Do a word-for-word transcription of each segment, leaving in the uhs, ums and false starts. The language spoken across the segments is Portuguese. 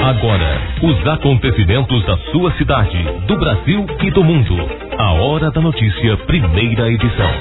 Agora, os acontecimentos da sua cidade, do Brasil e do mundo. A Hora da Notícia, primeira edição.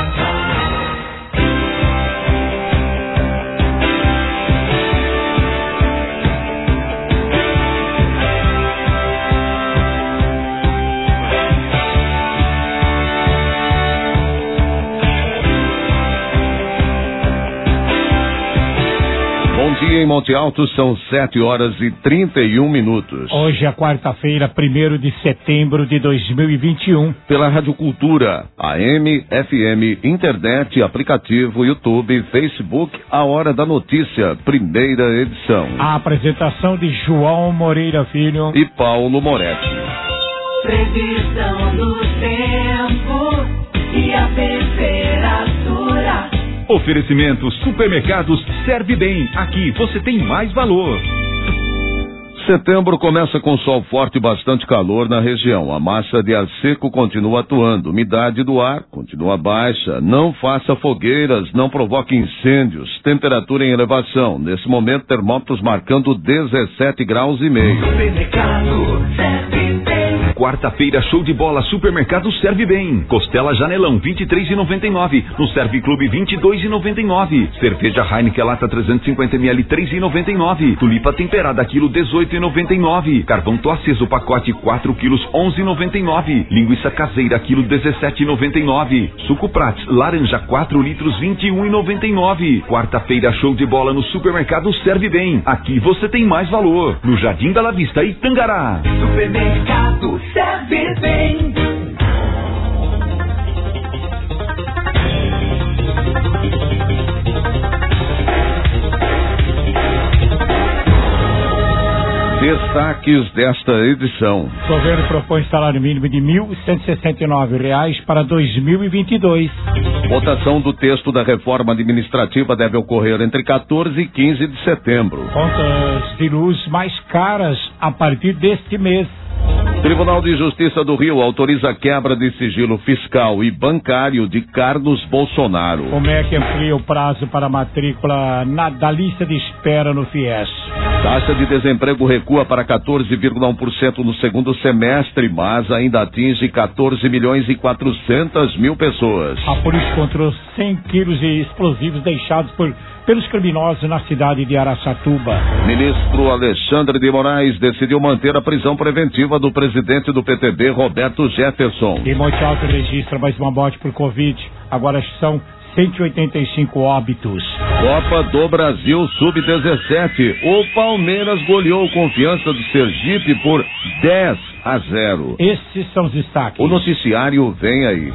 Bom dia em Monte Alto, são sete horas e trinta e um minutos. Hoje é quarta-feira, primeiro de setembro de dois mil e vinte e um. Pela Rádio Cultura, A M, F M, internet, aplicativo, YouTube, Facebook, A Hora da Notícia, primeira edição. A apresentação de João Moreira Filho e Paulo Moretti. Previsão do tempo e a temperatura. Oferecimento Supermercados Serve Bem. Aqui você tem mais valor. Setembro começa com sol forte e bastante calor na região. A massa de ar seco continua atuando. Umidade do ar continua baixa. Não faça fogueiras, não provoque incêndios. Temperatura em elevação. Nesse momento, termômetros marcando dezessete graus e meio. Supermercado Serve Bem. Quarta-feira, show de bola, Supermercado Serve Bem. Costela Janelão, vinte e três reais e noventa e nove centavos. No Serve Clube, vinte e dois reais e noventa e nove centavos. Cerveja Heineken Lata trezentos e cinquenta mililitros, três reais e noventa e nove centavos. Tulipa temperada, quilo, dezoito reais e noventa e nove centavos. Carvão Tô Aceso, pacote, quatro quilos, onze reais e noventa e nove centavos. Linguiça caseira, quilo, dezessete reais e noventa e nove centavos. Suco Prats, laranja, quatro litros, vinte e um reais e noventa e nove centavos. Quarta-feira, show de bola no Supermercado Serve Bem. Aqui você tem mais valor. No Jardim Bela Vista, Itangará. Supermercado Serve Bem. Destaques desta edição. O governo propõe salário mínimo de mil cento e sessenta e nove reais para dois mil e vinte e dois. Votação do texto da reforma administrativa deve ocorrer entre quatorze e quinze de setembro. Contas de luz mais caras a partir deste mês. Tribunal de Justiça do Rio autoriza a quebra de sigilo fiscal e bancário de Carlos Bolsonaro. Como é que amplia o prazo para matrícula na, da lista de espera no Fies? Taxa de desemprego recua para quatorze vírgula um por cento no segundo semestre, mas ainda atinge quatorze milhões e quatrocentas mil pessoas. A polícia encontrou cem quilos de explosivos deixados por, pelos criminosos na cidade de Araçatuba. Ministro Alexandre de Moraes decidiu manter a prisão preventiva do presidente do P T B, Roberto Jefferson. E Monte Alto registra mais uma morte por Covid. Agora são cento e oitenta e cinco óbitos. Copa do Brasil sub dezessete. O Palmeiras goleou Confiança do Sergipe por dez a zero. Esses são os destaques. O noticiário vem aí.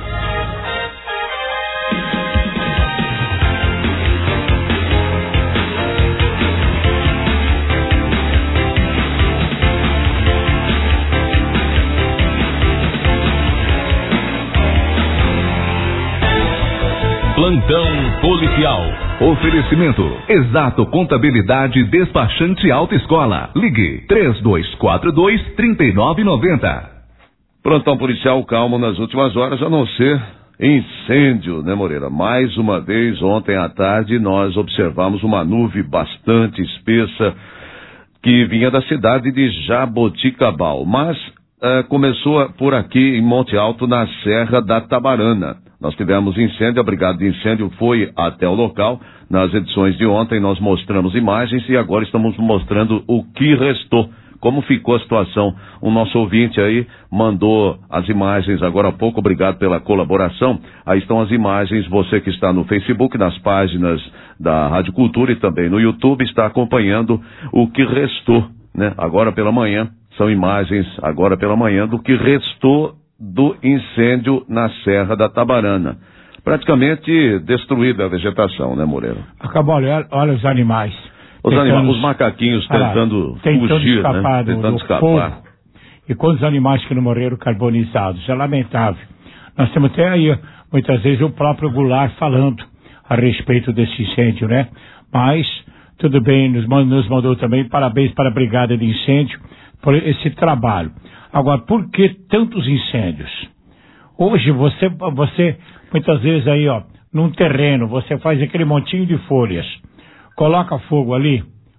Plantão policial. Oferecimento Exato Contabilidade Despachante Autoescola. Ligue três dois quatro dois, três nove nove zero. Plantão policial calmo nas últimas horas, a não ser incêndio, né, Moreira? Mais uma vez, ontem à tarde, nós observamos uma nuvem bastante espessa que vinha da cidade de Jaboticabal, mas uh, começou por aqui em Monte Alto, na Serra da Tabarana. Nós tivemos incêndio, a brigada de incêndio foi até o local. Nas edições de ontem nós mostramos imagens e agora estamos mostrando o que restou, como ficou a situação. O nosso ouvinte aí mandou as imagens agora há pouco, obrigado pela colaboração. Aí estão as imagens, você que está no Facebook, nas páginas da Rádio Cultura e também no YouTube, está acompanhando o que restou, né? Agora pela manhã, são imagens agora pela manhã do que restou do incêndio na Serra da Tabarana. Praticamente destruída a vegetação, né, Moreira? Acabou, olha, olha os animais. Os, tentando, anima, os macaquinhos tentando, ah, tentando fugir, escapar, né? do, Tentando do escapar. Fogo. E quantos animais que não morreram carbonizados? É lamentável. Nós temos até aí, muitas vezes, o próprio Goulart falando a respeito desse incêndio, né? Mas, tudo bem, nos, nos mandou também parabéns para a Brigada de Incêndio por esse trabalho. Agora, por que tantos incêndios? Hoje você, você, muitas vezes aí, ó, num terreno, você faz aquele montinho de folhas, coloca fogo ali,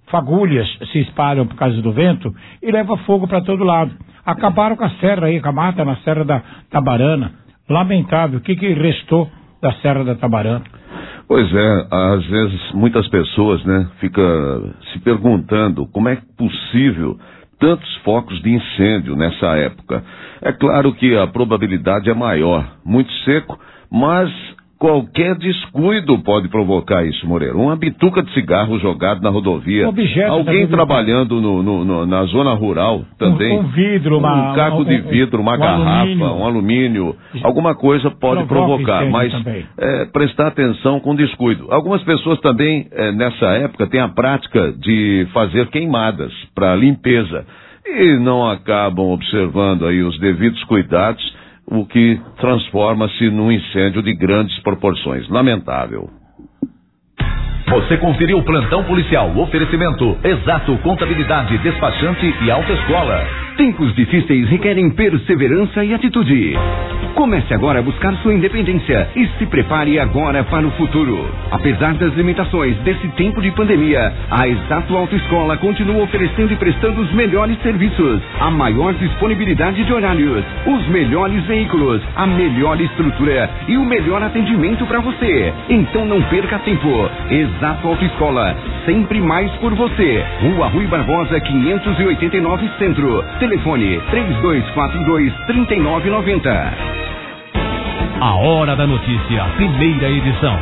fagulhas se espalham por causa do vento e leva fogo para todo lado. Acabaram com a serra aí, com a mata na Serra da Tabarana. Lamentável. O que, que restou da Serra da Tabarana? Pois é, às vezes muitas pessoas, né, ficam se perguntando como é possível tantos focos de incêndio nessa época. É claro que a probabilidade é maior, muito seco, mas qualquer descuido pode provocar isso, Moreira. Uma bituca de cigarro jogado na rodovia, Objeto alguém trabalhando no, no, no, na zona rural também, um, um vidro, uma, um caco um, de vidro, uma um garrafa, alumínio. um alumínio, alguma coisa pode provocar, mas é, prestar atenção com descuido. Algumas pessoas também, é, nessa época, têm a prática de fazer queimadas para limpeza e não acabam observando aí os devidos cuidados, o que transforma-se num incêndio de grandes proporções. Lamentável. Você conferiu o Plantão Policial. Oferecimento Exato Contabilidade, Despachante e Autoescola. Tempos difíceis requerem perseverança e atitude. Comece agora a buscar sua independência e se prepare agora para o futuro. Apesar das limitações desse tempo de pandemia, a Exato Autoescola continua oferecendo e prestando os melhores serviços, a maior disponibilidade de horários, os melhores veículos, a melhor estrutura e o melhor atendimento para você. Então não perca tempo. Exato Autoescola, sempre mais por você. Rua Rui Barbosa, quinhentos e oitenta e nove Centro. Telefone três dois quatro dois, três nove nove zero. A Hora da Notícia, primeira edição.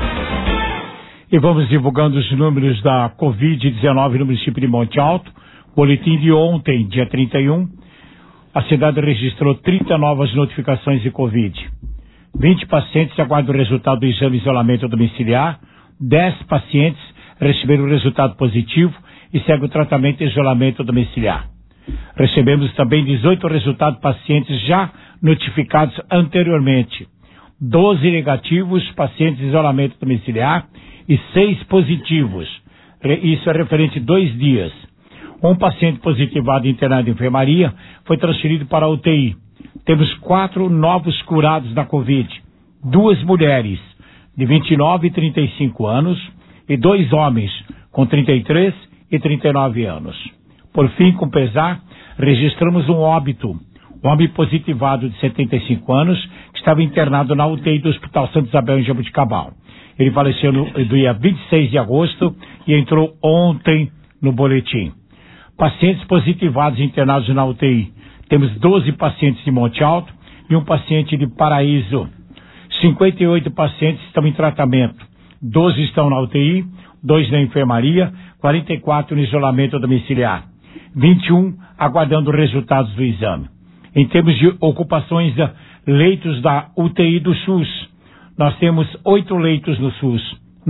E vamos divulgando os números da covid dezenove no município de Monte Alto. Boletim de ontem, dia trinta e um. A cidade registrou trinta novas notificações de Covid. vinte pacientes aguardam o resultado do exame de isolamento domiciliar. dez pacientes receberam o resultado positivo e segue o tratamento de isolamento domiciliar. Recebemos também dezoito resultados de pacientes já notificados anteriormente. doze negativos, pacientes de isolamento domiciliar e seis positivos. Isso é referente a dois dias. Um paciente positivado internado em enfermaria foi transferido para a U T I. Temos quatro novos curados da Covid. Duas mulheres de vinte e nove e trinta e cinco anos e dois homens com trinta e três e trinta e nove anos. Por fim, com pesar, registramos um óbito. Um homem positivado de setenta e cinco anos que estava internado na U T I do Hospital Santa Isabel em Jabuticabal. Ele faleceu no dia vinte e seis de agosto e entrou ontem no boletim. Pacientes positivados internados na U T I. Temos doze pacientes de Monte Alto e um paciente de Paraíso. cinquenta e oito pacientes estão em tratamento. doze estão na U T I, dois na enfermaria, quarenta e quatro no isolamento domiciliar. vinte e um aguardando resultados do exame. Em termos de ocupações de leitos da U T I do SUS, nós temos oito leitos no SUS.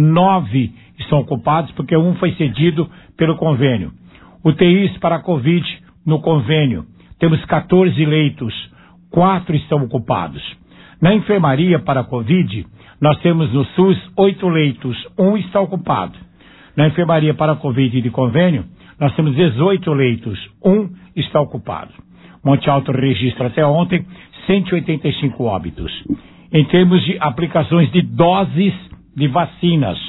Nove estão ocupados porque um foi cedido pelo convênio. U T Is para a Covid no convênio. Temos quatorze leitos. Quatro estão ocupados. Na enfermaria para a Covid, nós temos no SUS oito leitos. Um está ocupado. Na enfermaria para a Covid de convênio, nós temos dezoito leitos. Um está ocupado. Monte Alto registra até ontem cento e oitenta e cinco óbitos. Em termos de aplicações de doses de vacinas,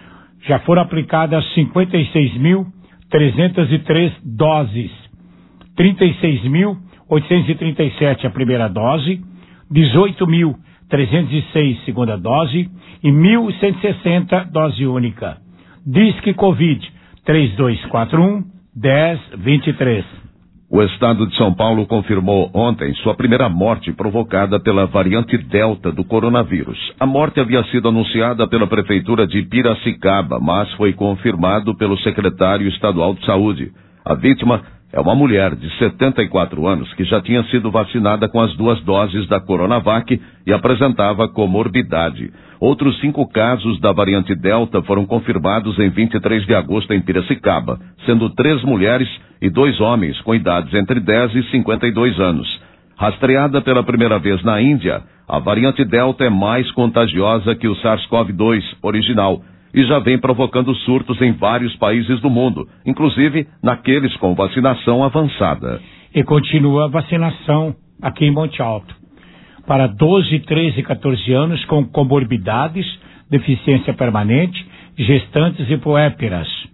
já foram aplicadas cinquenta e seis mil trezentas e três doses. trinta e seis mil oitocentos e trinta e sete a primeira dose, dezoito mil trezentos e seis segunda dose e mil cento e sessenta dose única. Disque Covid três dois quatro um, dez vinte e três. O estado de São Paulo confirmou ontem sua primeira morte provocada pela variante Delta do coronavírus. A morte havia sido anunciada pela Prefeitura de Piracicaba, mas foi confirmado pelo secretário estadual de Saúde. A vítima é uma mulher de setenta e quatro anos que já tinha sido vacinada com as duas doses da Coronavac e apresentava comorbidade. Outros cinco casos da variante Delta foram confirmados em vinte e três de agosto em Piracicaba, sendo três mulheres e dois homens com idades entre dez e cinquenta e dois anos. Rastreada pela primeira vez na Índia, a variante Delta é mais contagiosa que o SARS-CoV dois original e já vem provocando surtos em vários países do mundo, inclusive naqueles com vacinação avançada. E continua a vacinação aqui em Monte Alto para doze, treze e quatorze anos com comorbidades, deficiência permanente, gestantes e puérperas.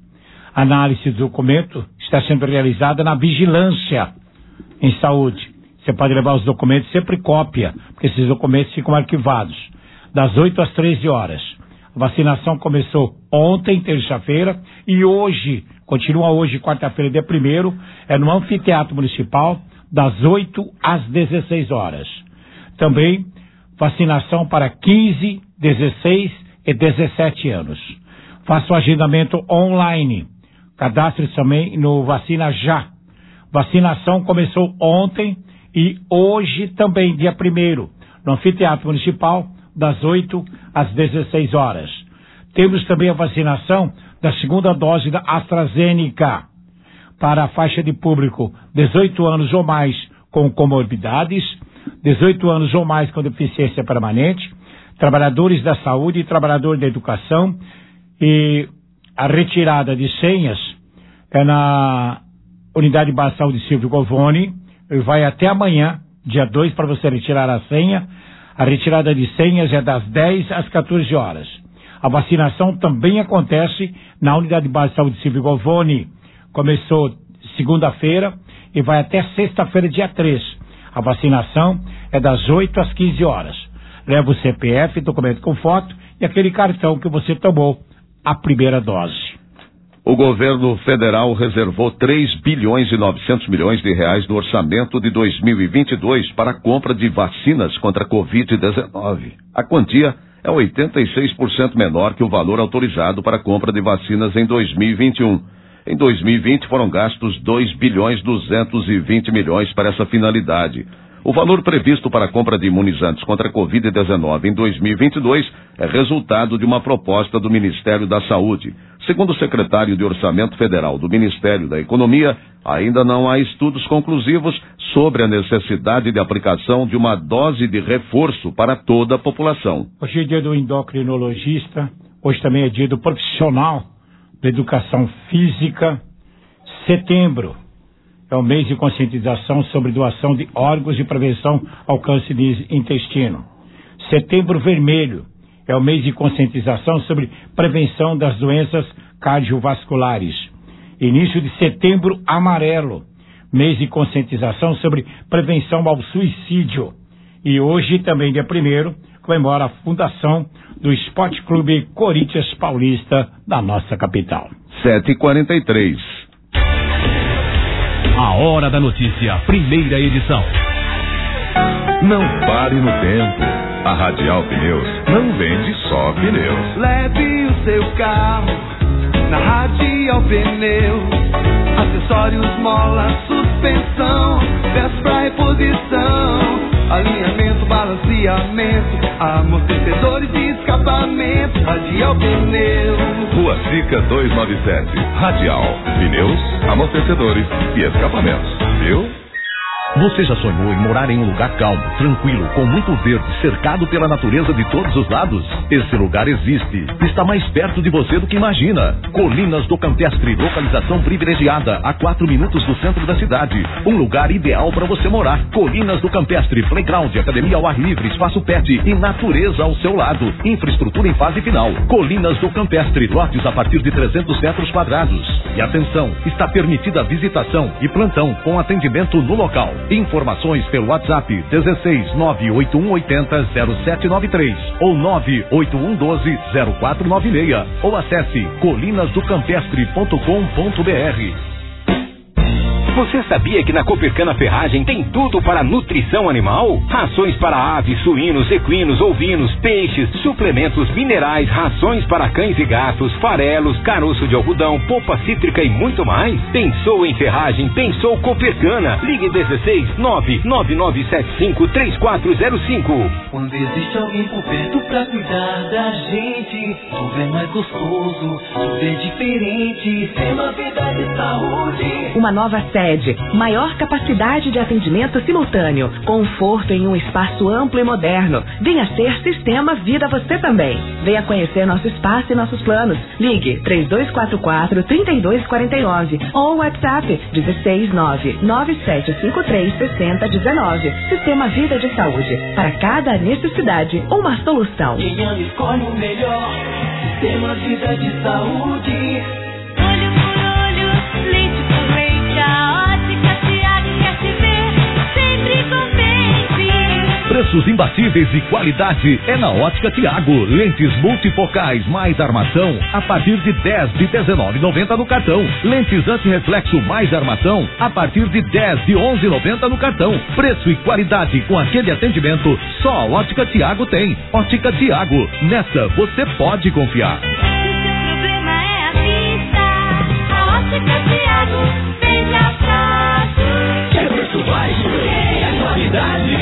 análise do documento está sendo realizada na vigilância em saúde. Você pode levar os documentos, sempre cópia, porque esses documentos ficam arquivados. Das oito às treze horas. A vacinação começou ontem, terça-feira, e hoje, continua hoje, quarta-feira, dia primeiro, é no Anfiteatro Municipal, das oito às dezesseis horas. Também, vacinação para quinze, dezesseis e dezessete anos. Faça o agendamento online. Cadastre-se também no Vacina Já. Vacinação começou ontem e hoje também, dia primeiro, no Anfiteatro Municipal, das oito às dezesseis horas. Temos também a vacinação da segunda dose da AstraZeneca para a faixa de público dezoito anos ou mais com comorbidades, dezoito anos ou mais com deficiência permanente, trabalhadores da saúde e trabalhadores da educação. E a retirada de senhas é na Unidade Básica de Saúde Silvio Govoni, e vai até amanhã, dia dois, para você retirar a senha. A retirada de senhas é das dez às quatorze horas. A vacinação também acontece na Unidade Básica de Saúde Silvio Govoni. Começou segunda-feira e vai até sexta-feira, dia três. A vacinação é das oito às quinze horas. Leva o C P F, documento com foto e aquele cartão que você tomou a primeira dose. O governo federal reservou três bilhões e novecentos milhões de reais do orçamento de dois mil e vinte e dois para a compra de vacinas contra a covid dezenove. A quantia é oitenta e seis por cento menor que o valor autorizado para a compra de vacinas em dois mil e vinte e um. Em dois mil e vinte foram gastos dois bilhões duzentos e vinte milhões para essa finalidade. O valor previsto para a compra de imunizantes contra a covid dezenove em dois mil e vinte e dois é resultado de uma proposta do Ministério da Saúde. Segundo o secretário de Orçamento Federal do Ministério da Economia, ainda não há estudos conclusivos sobre a necessidade de aplicação de uma dose de reforço para toda a população. Hoje é dia do endocrinologista, hoje também é dia do profissional da educação física. Setembro é o mês de conscientização sobre doação de órgãos e prevenção ao câncer de intestino. Setembro vermelho é o mês de conscientização sobre prevenção das doenças cardiovasculares. Início de setembro amarelo, mês de conscientização sobre prevenção ao suicídio. E hoje, também dia primeiro, comemora a fundação do Esporte Clube Corinthians Paulista da nossa capital. sete e quarenta e três. A Hora da Notícia, primeira edição. Não pare no tempo. A Radial Pneus não vende só pneus. Leve o seu carro na Radial Pneus. Acessórios, mola, suspensão, peças pra reposição, alinhamento, balanceamento, amortecedores e escapamento. Radial Pneus. Rua Sica duzentos e noventa e sete. Radial Pneus, amortecedores e escapamentos. Viu? Você já sonhou em morar em um lugar calmo, tranquilo, com muito verde, cercado pela natureza de todos os lados? Esse lugar existe. Está mais perto de você do que imagina. Colinas do Campestre, localização privilegiada, a quatro minutos do centro da cidade. Um lugar ideal para você morar. Colinas do Campestre, playground, academia ao ar livre, espaço pet e natureza ao seu lado. Infraestrutura em fase final. Colinas do Campestre, lotes a partir de trezentos metros quadrados. E atenção, está permitida a visitação e plantão com atendimento no local. Informações pelo WhatsApp dezesseis nove oito um oito zero zero sete nove três ou nove oito um um doze zero quatro nove seis ou acesse colinas do campestre ponto com ponto br. Você sabia que na Copercana Ferragem tem tudo para nutrição animal? Rações para aves, suínos, equinos, ovinos, peixes, suplementos minerais, rações para cães e gatos, farelos, caroço de algodão, polpa cítrica e muito mais? Pensou em ferragem? Pensou Copercana. Ligue dezesseis nove nove nove sete cinco três quatro zero cinco. Quando existe alguém por perto pra cuidar da gente, tudo é mais gostoso, tudo é diferente. Sistema Vida de Saúde. Uma nova sede, maior capacidade de atendimento simultâneo, conforto em um espaço amplo e moderno. Venha ser Sistema Vida você também. Venha conhecer nosso espaço e nossos planos. Ligue três dois quatro quatro, três dois quatro nove ou WhatsApp dezesseis nove nove sete cinco três seis zero um nove. Sistema Vida de Saúde. Para cada necessidade, uma solução. Quem ama escolhe o melhor. Sistema Vida de Saúde. Olho por olho. Preços imbatíveis e qualidade é na Ótica Tiago. Lentes multifocais mais armação a partir de dez de dezenove e noventa no cartão. Lentes antirreflexo mais armação a partir de dez de onze e noventa no cartão. Preço e qualidade com aquele atendimento só a Ótica Tiago tem. Ótica Tiago, nessa você pode confiar. Se seu problema é a vista, a Ótica Tiago vem a prazo. Quer preço baixo? É a qualidade.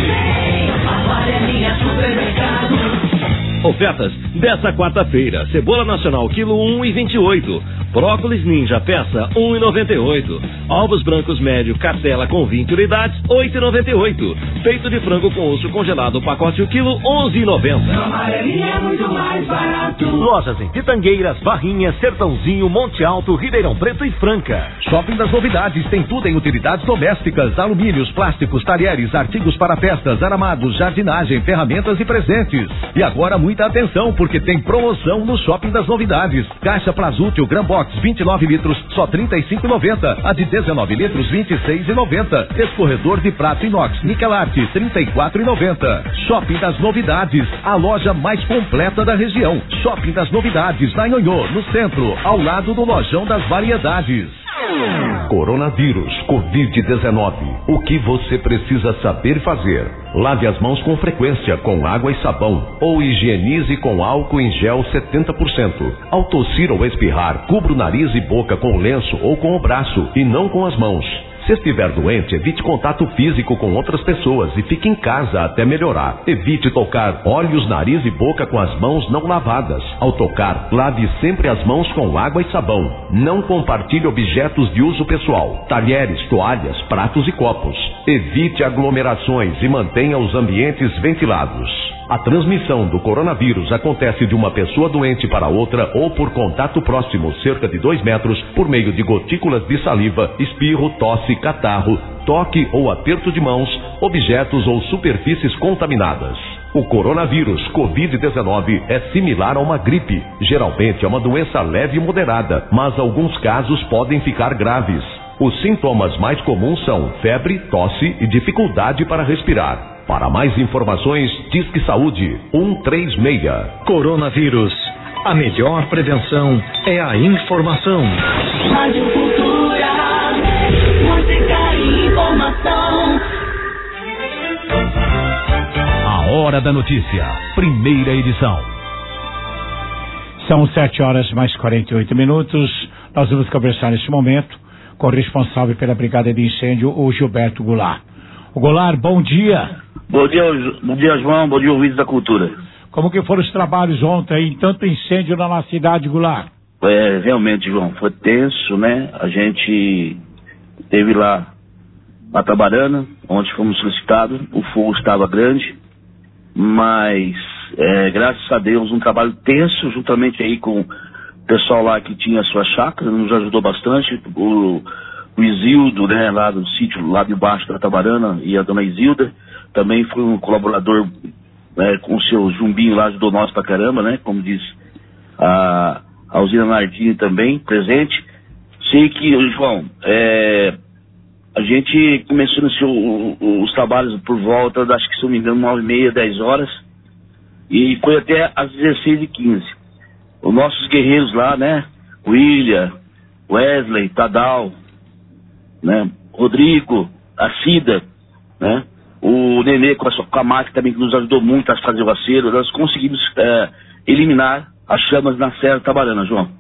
Amarelinha Supermercado. Ofertas dessa quarta-feira: cebola nacional quilo um e vinte e oito, brócolis ninja peça um e noventa e oito, ovos brancos médio cartela com vinte unidades oito e noventa e oito, peito de frango com osso congelado pacote o quilo onze e noventa. Amarelinha é muito mais barato. Lojas em Pitangueiras, Barrinha, Sertãozinho, Monte Alto, Ribeirão Preto e Franca. Shopping das Novidades tem tudo em utilidades domésticas, alumínios, plásticos, talheres, artigos para festas, aramados, jardinagem, ferramentas e presentes. E agora muita atenção, porque tem promoção no Shopping das Novidades. Caixa Plazútil Gran Box vinte e nove litros, só trinta e cinco reais e noventa centavos. A de dezenove litros, vinte e seis reais e noventa centavos. Escorredor de prato inox Nikelarte, trinta e quatro reais e noventa centavos. Shopping das Novidades, a loja mais completa da região. Shopping das Novidades, na Nhonhô, no centro, ao lado do Lojão das Variedades. Coronavírus, covid dezenove. O que você precisa saber fazer? Lave as mãos com frequência com água e sabão ou higienize com álcool em gel setenta por cento. Ao tossir ou espirrar, cubra o nariz e boca com o lenço ou com o braço e não com as mãos. Se estiver doente, evite contato físico com outras pessoas e fique em casa até melhorar. Evite tocar olhos, nariz e boca com as mãos não lavadas. Ao tocar, lave sempre as mãos com água e sabão. Não compartilhe objetos de uso pessoal, talheres, toalhas, pratos e copos. Evite aglomerações e mantenha os ambientes ventilados. A transmissão do coronavírus acontece de uma pessoa doente para outra ou por contato próximo, cerca de dois metros, por meio de gotículas de saliva, espirro, tosse, catarro, toque ou aperto de mãos, objetos ou superfícies contaminadas. O coronavírus covid dezenove é similar a uma gripe. Geralmente é uma doença leve e moderada, mas alguns casos podem ficar graves. Os sintomas mais comuns são febre, tosse e dificuldade para respirar. Para mais informações, Disque Saúde um três seis. Coronavírus. A melhor prevenção é a informação. Rádio Cultura, música e informação. A Hora da Notícia, primeira edição. São sete horas mais quarenta e oito minutos. Nós vamos conversar nesse momento com o responsável pela Brigada de Incêndio, o Gilberto Goulart. O Goulart, bom dia. Bom dia, bom dia, João. Bom dia, ouvintes da cultura. Como que foram os trabalhos ontem em tanto incêndio na nossa cidade, Goulart? É, realmente, João, foi tenso, né? A gente esteve lá na Tabarana, onde fomos solicitados. O fogo estava grande, mas é, graças a Deus, um trabalho tenso, juntamente aí com o pessoal lá que tinha a sua chácara, nos ajudou bastante. O, o Isildo, né, lá do sítio, lá de baixo da Tabarana, e a dona Isilda, também foi um colaborador, né, com o seu Jumbinho lá, ajudou nós pra caramba, né, como diz a, a Alzina Nardini também, presente. Sei que, João, é, a gente começou nesse, o, o, os trabalhos por volta, acho que se não me engano, nove e meia, dez horas, e foi até às dezesseis e quinze. Os nossos guerreiros lá, né, William, Wesley, Tadal, né, Rodrigo, a Cida, né, o Nenê com a, sua, com a máquina também que nos ajudou muito a fazer o acero. Nós conseguimos é, eliminar as chamas na Serra Tabarana, João.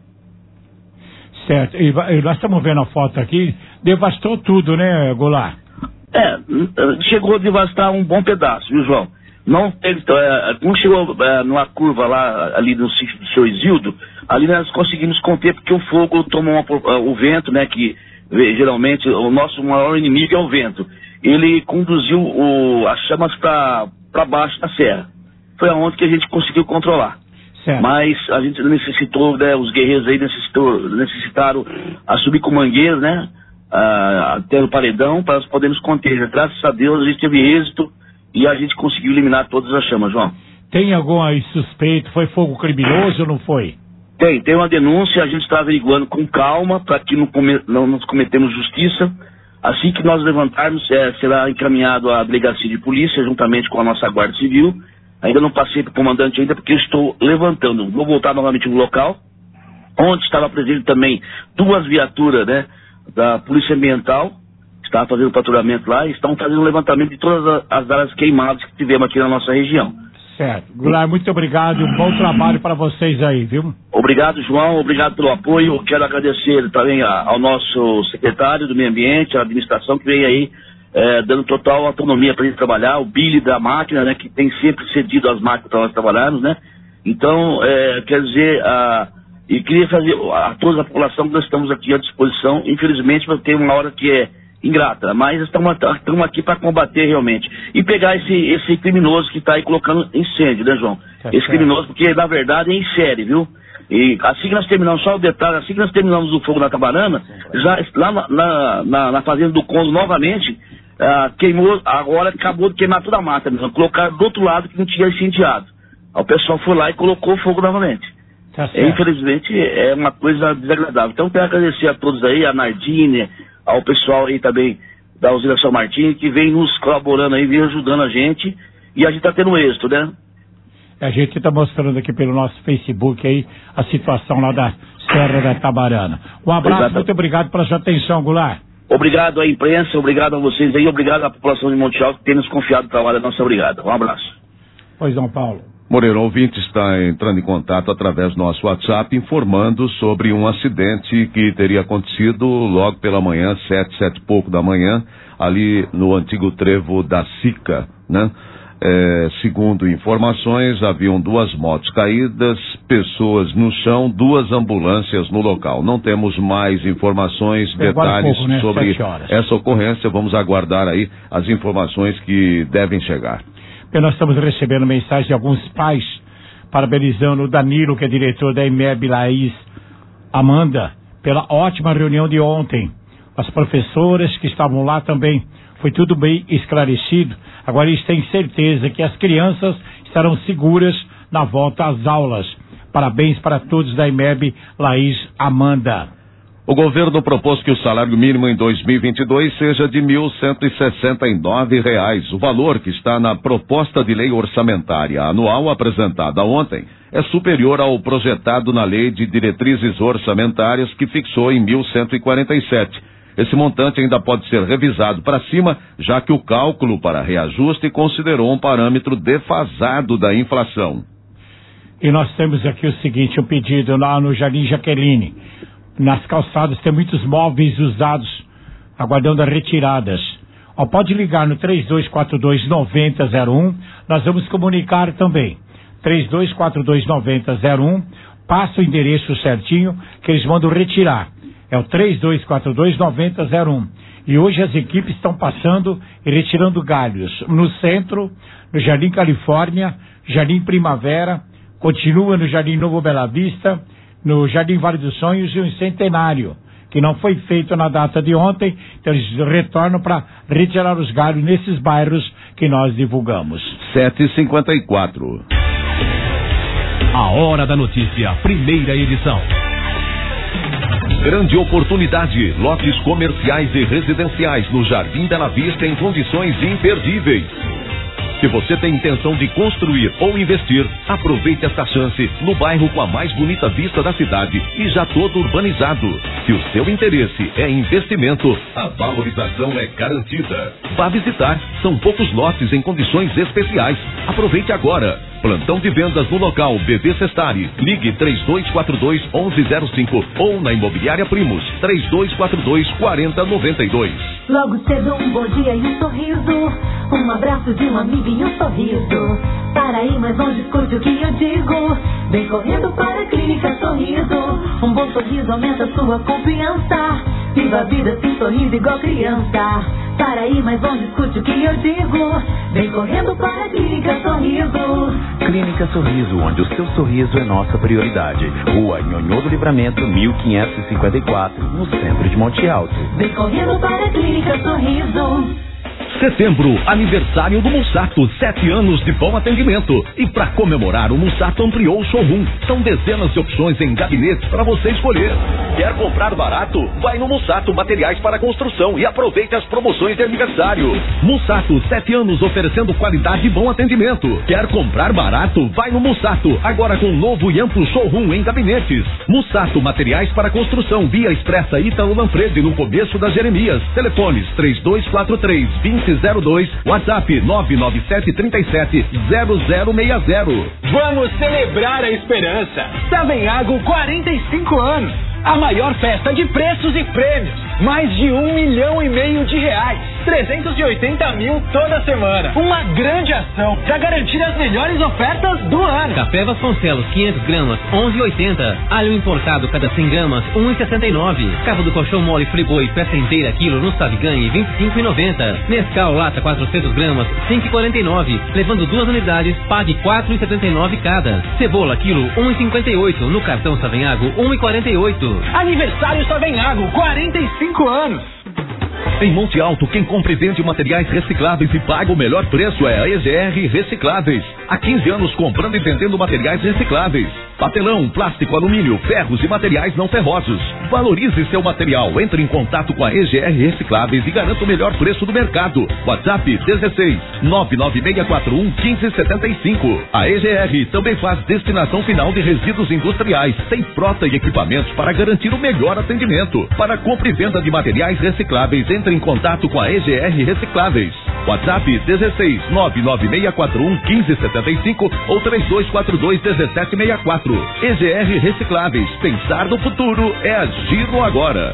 Certo, e, e nós estamos vendo a foto aqui, devastou tudo, né, Goulart? É, chegou a devastar um bom pedaço, viu, João? Não teve, é, quando chegou é, numa curva lá, ali no sítio do seu Isildo, ali nós conseguimos conter, porque o fogo tomou uma, o vento, né, que geralmente o nosso maior inimigo é o vento. Ele conduziu o, as chamas para baixo da serra. Foi aonde que a gente conseguiu controlar. Certo. Mas a gente necessitou, né, os guerreiros aí necessitou, necessitaram a subir com mangueira, né, a, até o paredão, para nós podermos conter. Graças a Deus a gente teve êxito e a gente conseguiu eliminar todas as chamas, João. Tem algum aí suspeito? Foi fogo criminoso ou não foi? Tem, tem uma denúncia, a gente está averiguando com calma para que não, come, não nos cometemos justiça. Assim que nós levantarmos, é, será encaminhado à delegacia de polícia, juntamente com a nossa Guarda Civil. Ainda não passei para o comandante ainda, porque eu estou levantando. Vou voltar novamente no local, onde estava presente também duas viaturas, né, da Polícia Ambiental, estava fazendo patrulhamento lá, e estão fazendo um levantamento de todas as áreas queimadas que tivemos aqui na nossa região. Certo. Goulart, muito obrigado e um bom trabalho para vocês aí, viu? Obrigado, João. Obrigado pelo apoio. Eu quero agradecer também ao nosso secretário do Meio Ambiente, à administração, que veio aí é, dando total autonomia para a gente trabalhar. O Billy da máquina, né, que tem sempre cedido as máquinas para nós trabalharmos, né? Então, é, quer dizer, a, e queria fazer a toda a população que nós estamos aqui à disposição. Infelizmente, tem uma hora que é ingrata, mas estamos, estamos aqui para combater realmente e pegar esse, esse criminoso que está aí colocando incêndio, né, João? Tá, esse criminoso, porque na verdade é em série, viu? E assim que nós terminamos, só o detalhe, assim que nós terminamos o fogo na Tabarana, já lá na, na, na, na fazenda do Conde novamente, uh, queimou, agora acabou de queimar toda a mata mesmo, colocaram do outro lado que não tinha incendiado. Aí o pessoal foi lá e colocou fogo novamente. Tá, é, infelizmente é uma coisa desagradável. Então quero agradecer a todos aí, a Nardine, ao pessoal aí também da usina São Martinho, que vem nos colaborando aí, vem ajudando a gente, e a gente está tendo êxito, né? A gente está mostrando aqui pelo nosso Facebook aí a situação lá da Serra da Tabarana. Um abraço, Exato. Muito obrigado pela sua atenção, Goulart. Obrigado à imprensa, obrigado a vocês aí, obrigado à população de Monte Alto que tem nos confiado no trabalho, nossa obrigada. Um abraço. Pois não, Paulo. Moreira, o ouvinte está entrando em contato através do nosso WhatsApp, informando sobre um acidente que teria acontecido logo pela manhã, sete, sete e pouco da manhã, ali no antigo trevo da Sica, né? É, segundo informações, haviam duas motos caídas, pessoas no chão, duas ambulâncias no local. Não temos mais informações, detalhes pouco, né? sobre essa ocorrência. Vamos aguardar aí as informações que devem chegar. Nós estamos recebendo mensagens de alguns pais parabenizando o Danilo, que é diretor da I M E B Laís Amanda, pela ótima reunião de ontem. As professoras que estavam lá também, foi tudo bem esclarecido. Agora eles têm certeza que as crianças estarão seguras na volta às aulas. Parabéns para todos da I M E B Laís Amanda. O governo propôs que o salário mínimo em dois mil e vinte e dois seja de mil cento e sessenta e nove reais. O valor que está na proposta de lei orçamentária anual apresentada ontem é superior ao projetado na lei de diretrizes orçamentárias que fixou em mil cento e quarenta e sete. Esse montante ainda pode ser revisado para cima, já que o cálculo para reajuste considerou um parâmetro defasado da inflação. E nós temos aqui o seguinte, um pedido lá no Jardim Jaqueline. Nas calçadas tem muitos móveis usados, aguardando as retiradas. Ó, pode ligar no três dois quatro dois, nove zero zero um, nós vamos comunicar também. três dois quatro dois, nove zero zero um, passa o endereço certinho que eles mandam retirar. É o três dois quatro dois, nove zero zero um. E hoje as equipes estão passando e retirando galhos. No centro, no Jardim Califórnia, Jardim Primavera, continua no Jardim Novo Bela Vista, no Jardim Vale dos Sonhos e o Centenário, que não foi feito na data de ontem, então eles retornam para retirar os galhos nesses bairros que nós divulgamos. sete e cinquenta e quatro. A Hora da Notícia, primeira edição. Grande oportunidade, lotes comerciais e residenciais no Jardim Bela Vista em condições imperdíveis. Se você tem intenção de construir ou investir, aproveite esta chance no bairro com a mais bonita vista da cidade e já todo urbanizado. Se o seu interesse é investimento, a valorização é garantida. Vá visitar, são poucos lotes em condições especiais. Aproveite agora. Plantão de vendas no local B V Sestari. Ligue três dois quatro dois, onze zero cinco ou na Imobiliária Primos três dois quatro dois, quatro zero nove dois. Logo cedo um bom dia e um sorriso, um abraço de um amigo e um sorriso. Para ir mais longe, escute o que eu digo. Vem correndo para a Clínica Sorriso. Um bom sorriso aumenta sua confiança. Viva a vida sem sorriso igual criança. Para ir mais longe, escute o que eu digo. Vem correndo para a Clínica Sorriso. Clínica Sorriso, onde o seu sorriso é nossa prioridade. Rua Nhonhô do Livramento, mil quinhentos e cinquenta e quatro, no centro de Monte Alto. Vem correndo para a Clínica Sorriso. Setembro, aniversário do Mussato, sete anos de bom atendimento. E para comemorar, o Mussato ampliou o showroom. São dezenas de opções em gabinetes para você escolher. Quer comprar barato? Vai no Mussato Materiais para Construção e aproveite as promoções de aniversário. Mussato, sete anos oferecendo qualidade e bom atendimento. Quer comprar barato? Vai no Mussato, agora com novo e amplo showroom em gabinetes. Mussato Materiais para Construção, Via Expressa Ítalo Manfredi, no começo da Jeremias. Telefones três dois quatro três, dois zero zero dois, WhatsApp nove nove sete três sete, zero zero seis zero. Vamos celebrar a esperança. Savenhago, quarenta e cinco anos. A maior festa de preços e prêmios. Mais de um milhão e meio de reais. trezentos e oitenta mil toda semana. Uma grande ação para garantir as melhores ofertas do ano. Café Vasconcelos, quinhentas gramas, onze e oitenta. Alho importado, cada cem gramas, um e sessenta e nove. Cabo do colchão mole Friboi, peça inteira, quilo, no Saviganhe, vinte e cinco e noventa. Nescau, lata, quatrocentas gramas, cinco e quarenta e nove. Levando duas unidades, pague quatro e setenta e nove cada. Cebola, quilo, um e cinquenta e oito. No cartão Savenhago, um e quarenta e oito. Aniversário Savenhago, quarenta e cinco anos. Em Monte Alto, quem compra e vende materiais recicláveis e paga o melhor preço é a E G R Recicláveis. Há quinze anos comprando e vendendo materiais recicláveis. Papelão, plástico, alumínio, ferros e materiais não ferrosos. Valorize seu material. Entre em contato com a E G R Recicláveis e garanta o melhor preço do mercado. WhatsApp dezesseis, nove nove seis quatro um, um cinco sete cinco. A E G R também faz destinação final de resíduos industriais. Tem frota e equipamentos para garantir o melhor atendimento. Para compra e venda de materiais recicláveis, entre em contato com a E G R Recicláveis. WhatsApp dezesseis, nove nove seis quatro um, um cinco sete cinco ou três dois quatro dois, um sete seis quatro. E G R Recicláveis. Pensar no futuro é agir no agora.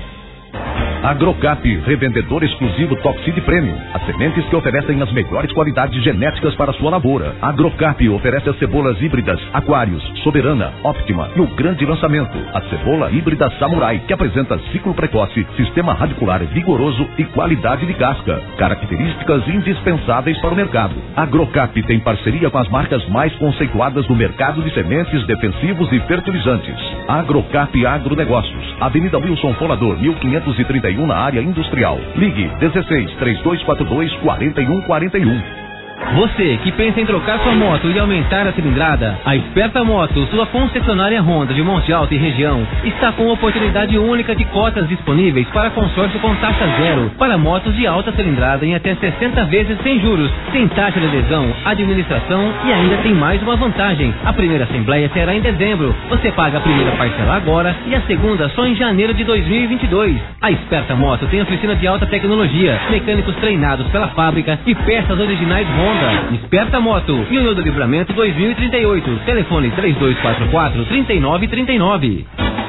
Agrocap, revendedor exclusivo Toxid Premium. As sementes que oferecem as melhores qualidades genéticas para a sua lavoura. Agrocap oferece as cebolas híbridas Aquários, Soberana, Optima e o grande lançamento, a cebola híbrida Samurai, que apresenta ciclo precoce, sistema radicular vigoroso e qualidade de casca. Características indispensáveis para o mercado. Agrocap tem parceria com as marcas mais conceituadas do mercado de sementes, defensivos e fertilizantes. Agrocap Agronegócios, Avenida Wilson Folador, mil quinhentos e trinta e um, na área industrial. Ligue dezesseis, três dois quatro dois, quatro um quatro um. Você que pensa em trocar sua moto e aumentar a cilindrada, a Esperta Moto, sua concessionária Honda de Monte Alto e região, está com oportunidade única de cotas disponíveis para consórcio com taxa zero para motos de alta cilindrada em até sessenta vezes sem juros, sem taxa de adesão, administração e ainda tem mais uma vantagem. A primeira assembleia será em dezembro. Você paga a primeira parcela agora e a segunda só em janeiro de dois mil e vinte e dois. A Esperta Moto tem oficina de alta tecnologia, mecânicos treinados pela fábrica e peças originais Honda. Esperta Moto, Nhonhô do Livramento dois mil e trinta e oito. Telefone três dois quatro quatro, três nove três nove.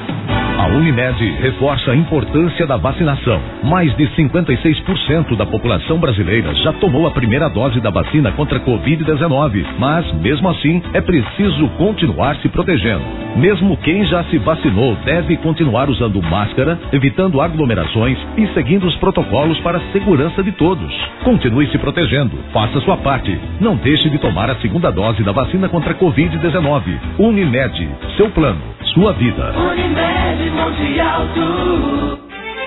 A Unimed reforça a importância da vacinação. Mais de cinquenta e seis por cento da população brasileira já tomou a primeira dose da vacina contra a covid dezenove, mas mesmo assim é preciso continuar se protegendo. Mesmo quem já se vacinou deve continuar usando máscara, evitando aglomerações e seguindo os protocolos para a segurança de todos. Continue se protegendo, faça sua parte. Não deixe de tomar a segunda dose da vacina contra a covid dezenove. Unimed, seu plano, sua vida. Unimed Monte Alto.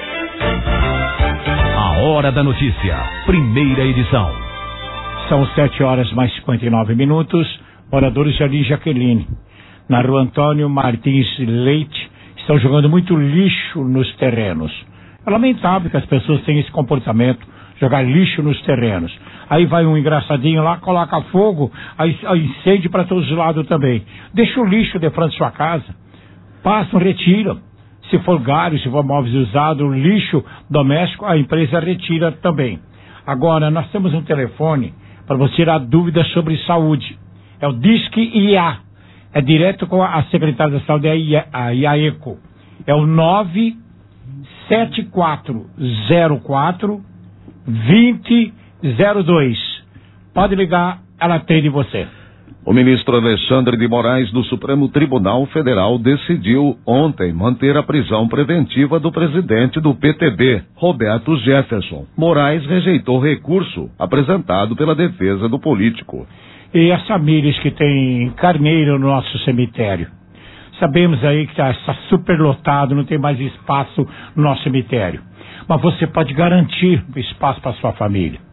A Hora da Notícia, primeira edição. São sete horas mais cinquenta e nove minutos. Moradores de Jardim Jaqueline, na rua Antônio Martins Leite, estão jogando muito lixo nos terrenos. É lamentável que as pessoas tenham esse comportamento, jogar lixo nos terrenos. Aí vai um engraçadinho lá, coloca fogo, aí, aí incêndio para todos os lados também. Deixa o lixo de frente da sua casa, passam, retiram. Se for galho, se for móveis usados, o lixo doméstico, a empresa retira também. Agora, nós temos um telefone para você tirar dúvidas sobre saúde. É o Disque I A. É direto com a secretária da saúde, a IAECO. É o nove sete quatro zero quatro, dois zero zero dois. Pode ligar, ela atende você. O ministro Alexandre de Moraes do Supremo Tribunal Federal decidiu ontem manter a prisão preventiva do presidente do P T B, Roberto Jefferson. Moraes rejeitou recurso apresentado pela defesa do político. E as famílias que têm carneiro no nosso cemitério? Sabemos aí que está superlotado, não tem mais espaço no nosso cemitério. Mas você pode garantir espaço para sua família.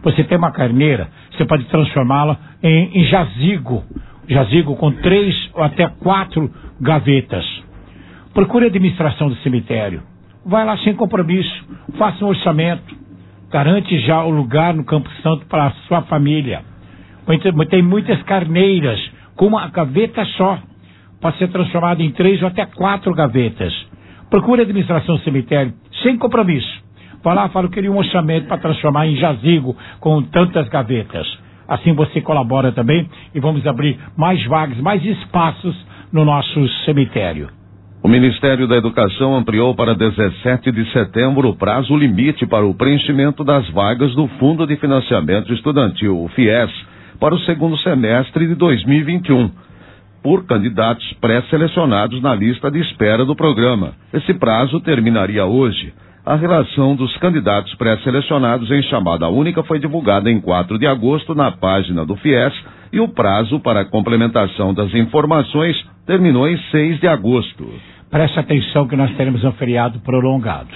Você tem uma carneira, você pode transformá-la em, em jazigo. Jazigo com três ou até quatro gavetas. Procure a administração do cemitério. Vai lá sem compromisso, faça um orçamento. Garante já o lugar no Campo Santo para a sua família. Tem muitas carneiras com uma gaveta só. Pode ser transformada em três ou até quatro gavetas. Procure a administração do cemitério sem compromisso. Vai lá, fala que queria um orçamento para transformar em jazigo com tantas gavetas. Assim você colabora também e vamos abrir mais vagas, mais espaços no nosso cemitério. O Ministério da Educação ampliou para dezessete de setembro o prazo limite para o preenchimento das vagas do Fundo de Financiamento Estudantil, o FIES, para o segundo semestre de dois mil e vinte e um, por candidatos pré-selecionados na lista de espera do programa. Esse prazo terminaria hoje. A relação dos candidatos pré-selecionados em chamada única foi divulgada em quatro de agosto na página do FIES e o prazo para a complementação das informações terminou em seis de agosto. Preste atenção que nós teremos um feriado prolongado.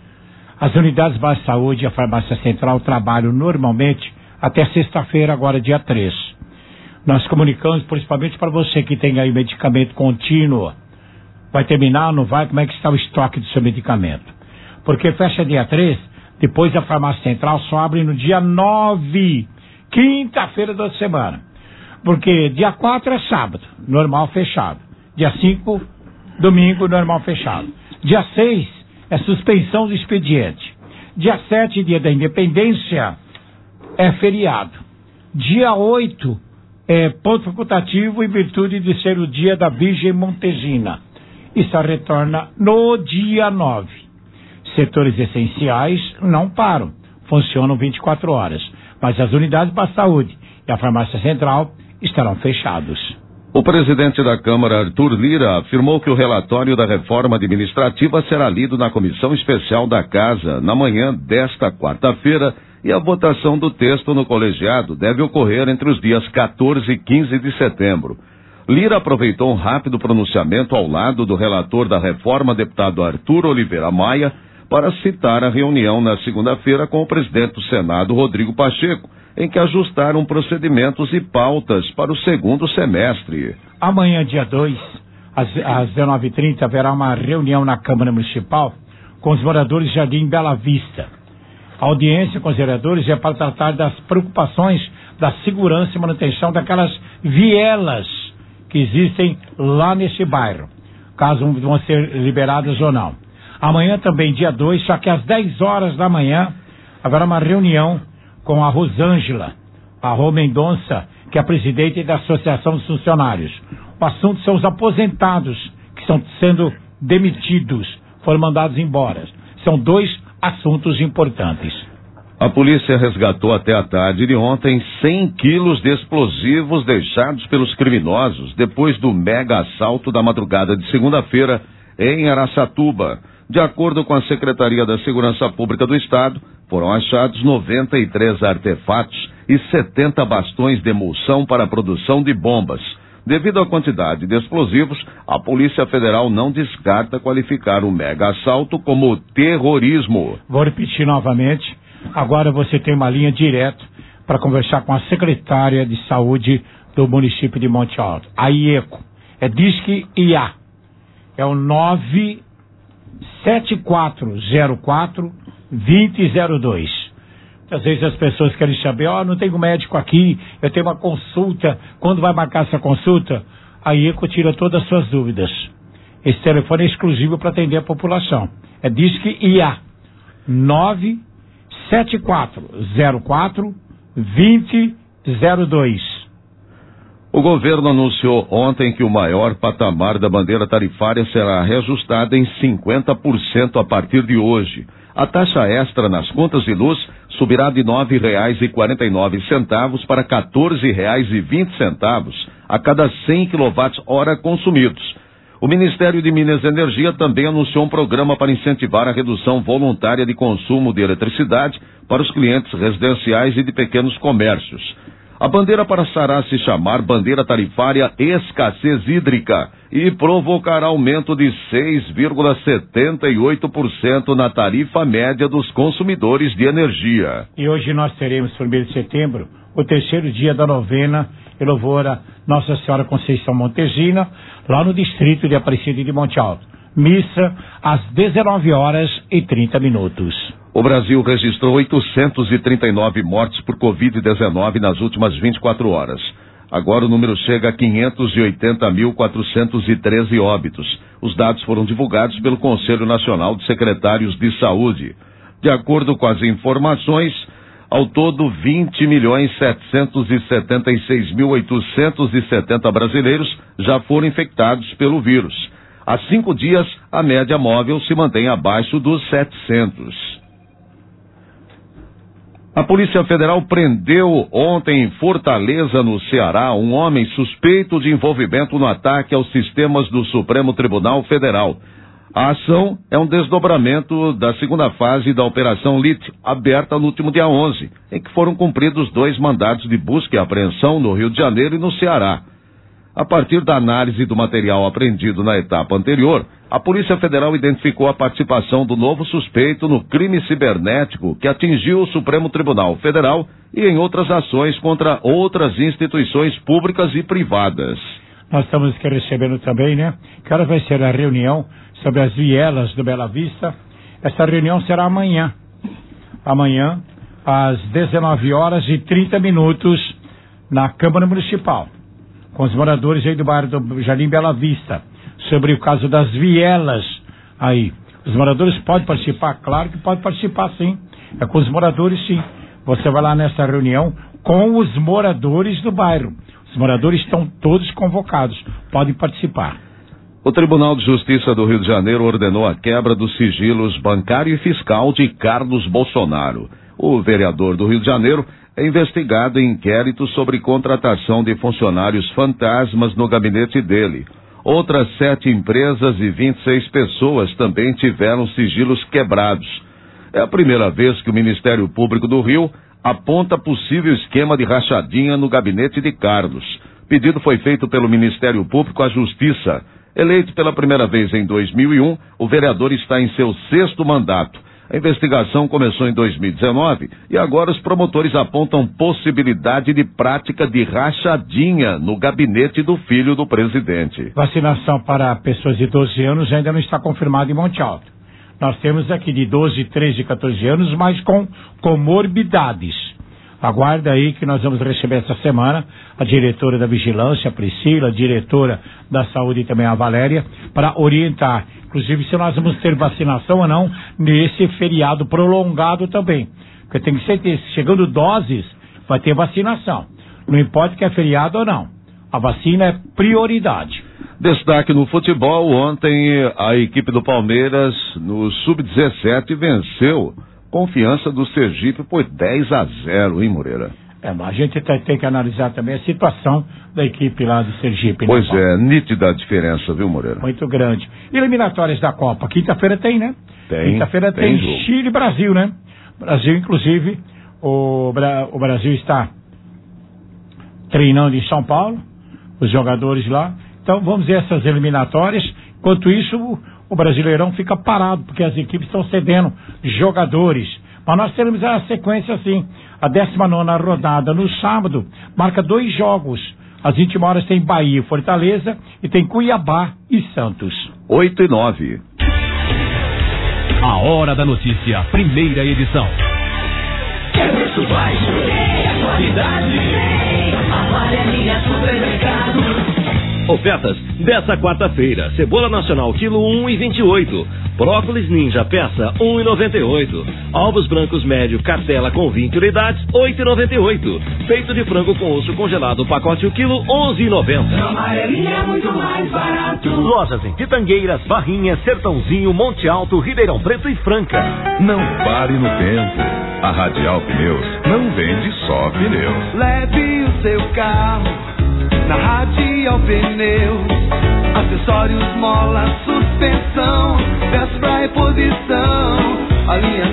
As unidades básicas de saúde e a farmácia central trabalham normalmente até sexta-feira, agora dia três. Nós comunicamos principalmente para você que tem aí medicamento contínuo. Vai terminar, não vai? Como é que está o estoque do seu medicamento? Porque fecha dia três, depois a farmácia central só abre no dia nove, quinta-feira da semana. Porque dia quatro é sábado, normal fechado. Dia cinco, domingo, normal fechado. Dia seis é suspensão do expediente. Dia sete, dia da independência, é feriado. Dia oito é ponto facultativo em virtude de ser o dia da Virgem Montesina. E só retorna no dia nove. Setores essenciais não param, funcionam vinte e quatro horas. Mas as unidades da saúde e a farmácia central estarão fechados. O presidente da Câmara, Arthur Lira, afirmou que o relatório da reforma administrativa será lido na Comissão Especial da Casa na manhã desta quarta-feira e a votação do texto no colegiado deve ocorrer entre os dias quatorze e quinze de setembro. Lira aproveitou um rápido pronunciamento ao lado do relator da reforma, deputado Arthur Oliveira Maia, para citar a reunião na segunda-feira com o presidente do Senado, Rodrigo Pacheco, em que ajustaram procedimentos e pautas para o segundo semestre. Amanhã, dia dois, às, às dezenove e trinta, haverá uma reunião na Câmara Municipal com os moradores de Jardim Bela Vista. A audiência com os vereadores é para tratar das preocupações da segurança e manutenção daquelas vielas que existem lá nesse bairro, caso vão ser liberadas ou não. Amanhã também, dia dois, só que às dez horas da manhã, haverá uma reunião com a Rosângela, a Rô Mendonça, que é a presidente da Associação dos Funcionários. O assunto são os aposentados que estão sendo demitidos, foram mandados embora. São dois assuntos importantes. A polícia resgatou até a tarde de ontem cem quilos de explosivos deixados pelos criminosos depois do mega assalto da madrugada de segunda-feira em Araçatuba. De acordo com a Secretaria da Segurança Pública do Estado, foram achados noventa e três artefatos e setenta bastões de emulsão para a produção de bombas. Devido à quantidade de explosivos, a Polícia Federal não descarta qualificar o mega assalto como terrorismo. Vou repetir novamente. Agora você tem uma linha direta para conversar com a secretária de saúde do município de Monte Alto, a IECO. É Disque I A. É o nove sete quatro zero quatro dois zero zero dois. Às vezes as pessoas querem saber, ó, oh, não tenho médico aqui, eu tenho uma consulta. Quando vai marcar essa consulta? A IECO tira todas as suas dúvidas. Esse telefone é exclusivo para atender a população. É Disque I A. nove sete quatro zero quatro dois zero dois. O governo anunciou ontem que o maior patamar da bandeira tarifária será reajustada em cinquenta por cento a partir de hoje. A taxa extra nas contas de luz subirá de nove reais e quarenta e nove centavos para quatorze reais e vinte centavos a cada cem quilowatt-hora consumidos. O Ministério de Minas e Energia também anunciou um programa para incentivar a redução voluntária de consumo de eletricidade para os clientes residenciais e de pequenos comércios. A bandeira passará a se chamar Bandeira Tarifária Escassez Hídrica e provocará aumento de seis vírgula setenta e oito por cento na tarifa média dos consumidores de energia. E hoje nós teremos, primeiro de setembro, o terceiro dia da novena em louvor a Nossa Senhora Conceição Montesina, lá no distrito de Aparecida de Monte Alto. Missa às dezenove horas e trinta minutos. O Brasil registrou oitocentos e trinta e nove mortes por covid dezenove nas últimas vinte e quatro horas. Agora o número chega a quinhentos e oitenta mil quatrocentos e treze óbitos. Os dados foram divulgados pelo Conselho Nacional de Secretários de Saúde. De acordo com as informações, ao todo vinte milhões setecentos e setenta e seis mil oitocentos e setenta brasileiros já foram infectados pelo vírus. Há cinco dias, a média móvel se mantém abaixo dos setecentos. A Polícia Federal prendeu ontem em Fortaleza, no Ceará, um homem suspeito de envolvimento no ataque aos sistemas do Supremo Tribunal Federal. A ação é um desdobramento da segunda fase da Operação Lite, aberta no último dia onze, em que foram cumpridos dois mandados de busca e apreensão no Rio de Janeiro e no Ceará. A partir da análise do material apreendido na etapa anterior, a Polícia Federal identificou a participação do novo suspeito no crime cibernético que atingiu o Supremo Tribunal Federal e em outras ações contra outras instituições públicas e privadas. Nós estamos aqui recebendo também, né? Que hora vai ser a reunião sobre as vielas do Bela Vista? Essa reunião será amanhã. Amanhã, às dezenove horas e trinta minutos, na Câmara Municipal, com os moradores aí do bairro do Jardim Bela Vista, sobre o caso das vielas aí. Os moradores podem participar? Claro que podem participar, sim. É com os moradores, sim. Você vai lá nessa reunião com os moradores do bairro. Os moradores estão todos convocados, podem participar. O Tribunal de Justiça do Rio de Janeiro ordenou a quebra dos sigilos bancário e fiscal de Carlos Bolsonaro. O vereador do Rio de Janeiro é investigado em inquérito sobre contratação de funcionários fantasmas no gabinete dele. Outras sete empresas e vinte e seis pessoas também tiveram sigilos quebrados. É a primeira vez que o Ministério Público do Rio aponta possível esquema de rachadinha no gabinete de Carlos. O pedido foi feito pelo Ministério Público à Justiça. Eleito pela primeira vez em dois mil e um, o vereador está em seu sexto mandato. A investigação começou em dois mil e dezenove e agora os promotores apontam possibilidade de prática de rachadinha no gabinete do filho do presidente. Vacinação para pessoas de doze anos ainda não está confirmada em Monte Alto. Nós temos aqui de doze, treze, quatorze anos, mas com comorbidades. Aguarda aí que nós vamos receber essa semana a diretora da Vigilância, a Priscila, a diretora da Saúde e também a Valéria, para orientar, inclusive, se nós vamos ter vacinação ou não nesse feriado prolongado também. Porque tem que ser, chegando doses, vai ter vacinação. Não importa que é feriado ou não. A vacina é prioridade. Destaque no futebol, ontem a equipe do Palmeiras no sub dezessete venceu Confiança do Sergipe por dez a zero, hein, Moreira? É, mas a gente tem que analisar também a situação da equipe lá de Sergipe. Pois né, é, nítida a diferença, viu, Moreira? Muito grande. Eliminatórias da Copa, quinta-feira tem, né? Tem. Quinta-feira tem, tem Chile e Brasil, né? Brasil, inclusive, o, Bra... o Brasil está treinando em São Paulo, os jogadores lá. Então vamos ver essas eliminatórias. Enquanto isso, o, o Brasileirão fica parado, porque as equipes estão cedendo jogadores. Mas nós teremos a sequência assim, a décima nona rodada no sábado, marca dois jogos. Às vinte horas tem Bahia e Fortaleza e tem Cuiabá e Santos. oito e nove. A Hora da Notícia, primeira edição. Quer preço baixo? É qualidade. Amarelinha Supermercado. Ofertas dessa quarta-feira. Cebola nacional quilo um e vinte e oito. Brócolis ninja peça um e noventa e oito. Ovos brancos médio cartela com vinte unidades oito e noventa e oito. Peito de frango com osso congelado pacote o quilo onze e noventa. Amarelinha é muito mais barato. Lojas em Pitangueiras, Barrinha, Sertãozinho, Monte Alto, Ribeirão Preto e Franca. Não pare no tempo. A Radial Pneus não vende só pneus. Leve o seu carro na Radial Pneus. Acessórios, mola, suspensão, peças pra reposição, alinhamento,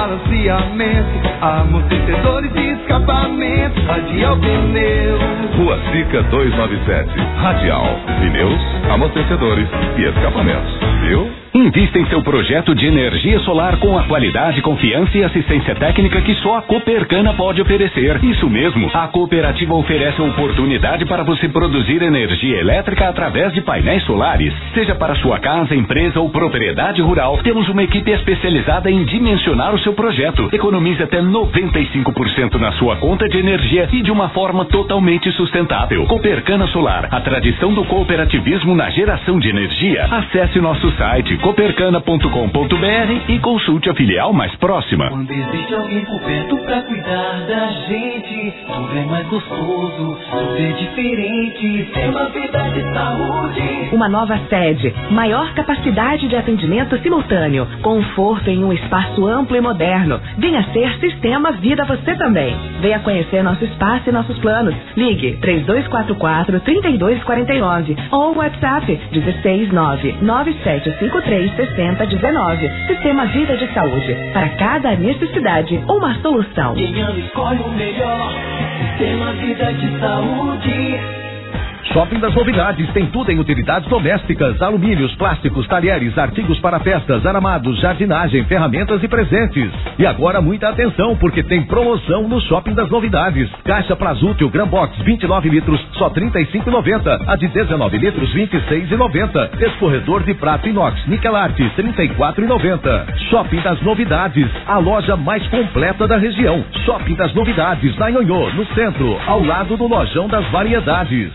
balanceamento, amortecedores e escapamento, Radial Pneus. Rua Sica duzentos e noventa e sete. Radial. Pneus, amortecedores e escapamentos. Viu? Invista em seu projeto de energia solar com a qualidade, confiança e assistência técnica que só a Copercana pode oferecer. Isso mesmo, a cooperativa oferece a oportunidade para você produzir energia elétrica através de painéis solares. Seja para sua casa, empresa ou propriedade rural, temos uma equipe especializada em dimensionar o seu projeto. Economize até noventa e cinco por cento na sua conta de energia e de uma forma totalmente sustentável. Copercana Solar, a tradição do cooperativismo na geração de energia. Acesse nosso site copercana ponto com ponto br e consulte a filial mais próxima. Quando existe alguém por perto pra cuidar da gente, tudo é mais gostoso, tudo é diferente, tem uma vida de saúde. Uma nova sede, maior capacidade de atendimento simultâneo, conforto em um espaço amplo e moderno. Venha ser Sistema Vida você também. Venha conhecer nosso espaço e nossos planos. Ligue três dois quatro quatro, três dois quatro nove ou WhatsApp dezesseis nove nove sete cinco três sessenta dezenove. Sistema Vida de Saúde. Para cada necessidade, uma solução. Quem ama escolhe o melhor. Sistema Vida de Saúde. Shopping das Novidades tem tudo em utilidades domésticas, alumínios, plásticos, talheres, artigos para festas, aramados, jardinagem, ferramentas e presentes. E agora muita atenção, porque tem promoção no Shopping das Novidades. Caixa Plazútil Gran Box vinte e nove litros, só trinta e cinco reais e noventa centavos. A de dezenove litros, vinte e seis reais e noventa centavos. Escorredor de prato inox Nikelarte, trinta e quatro reais e noventa centavos. Shopping das Novidades, a loja mais completa da região. Shopping das Novidades, na Nhonhô, no centro, ao lado do Lojão das Variedades.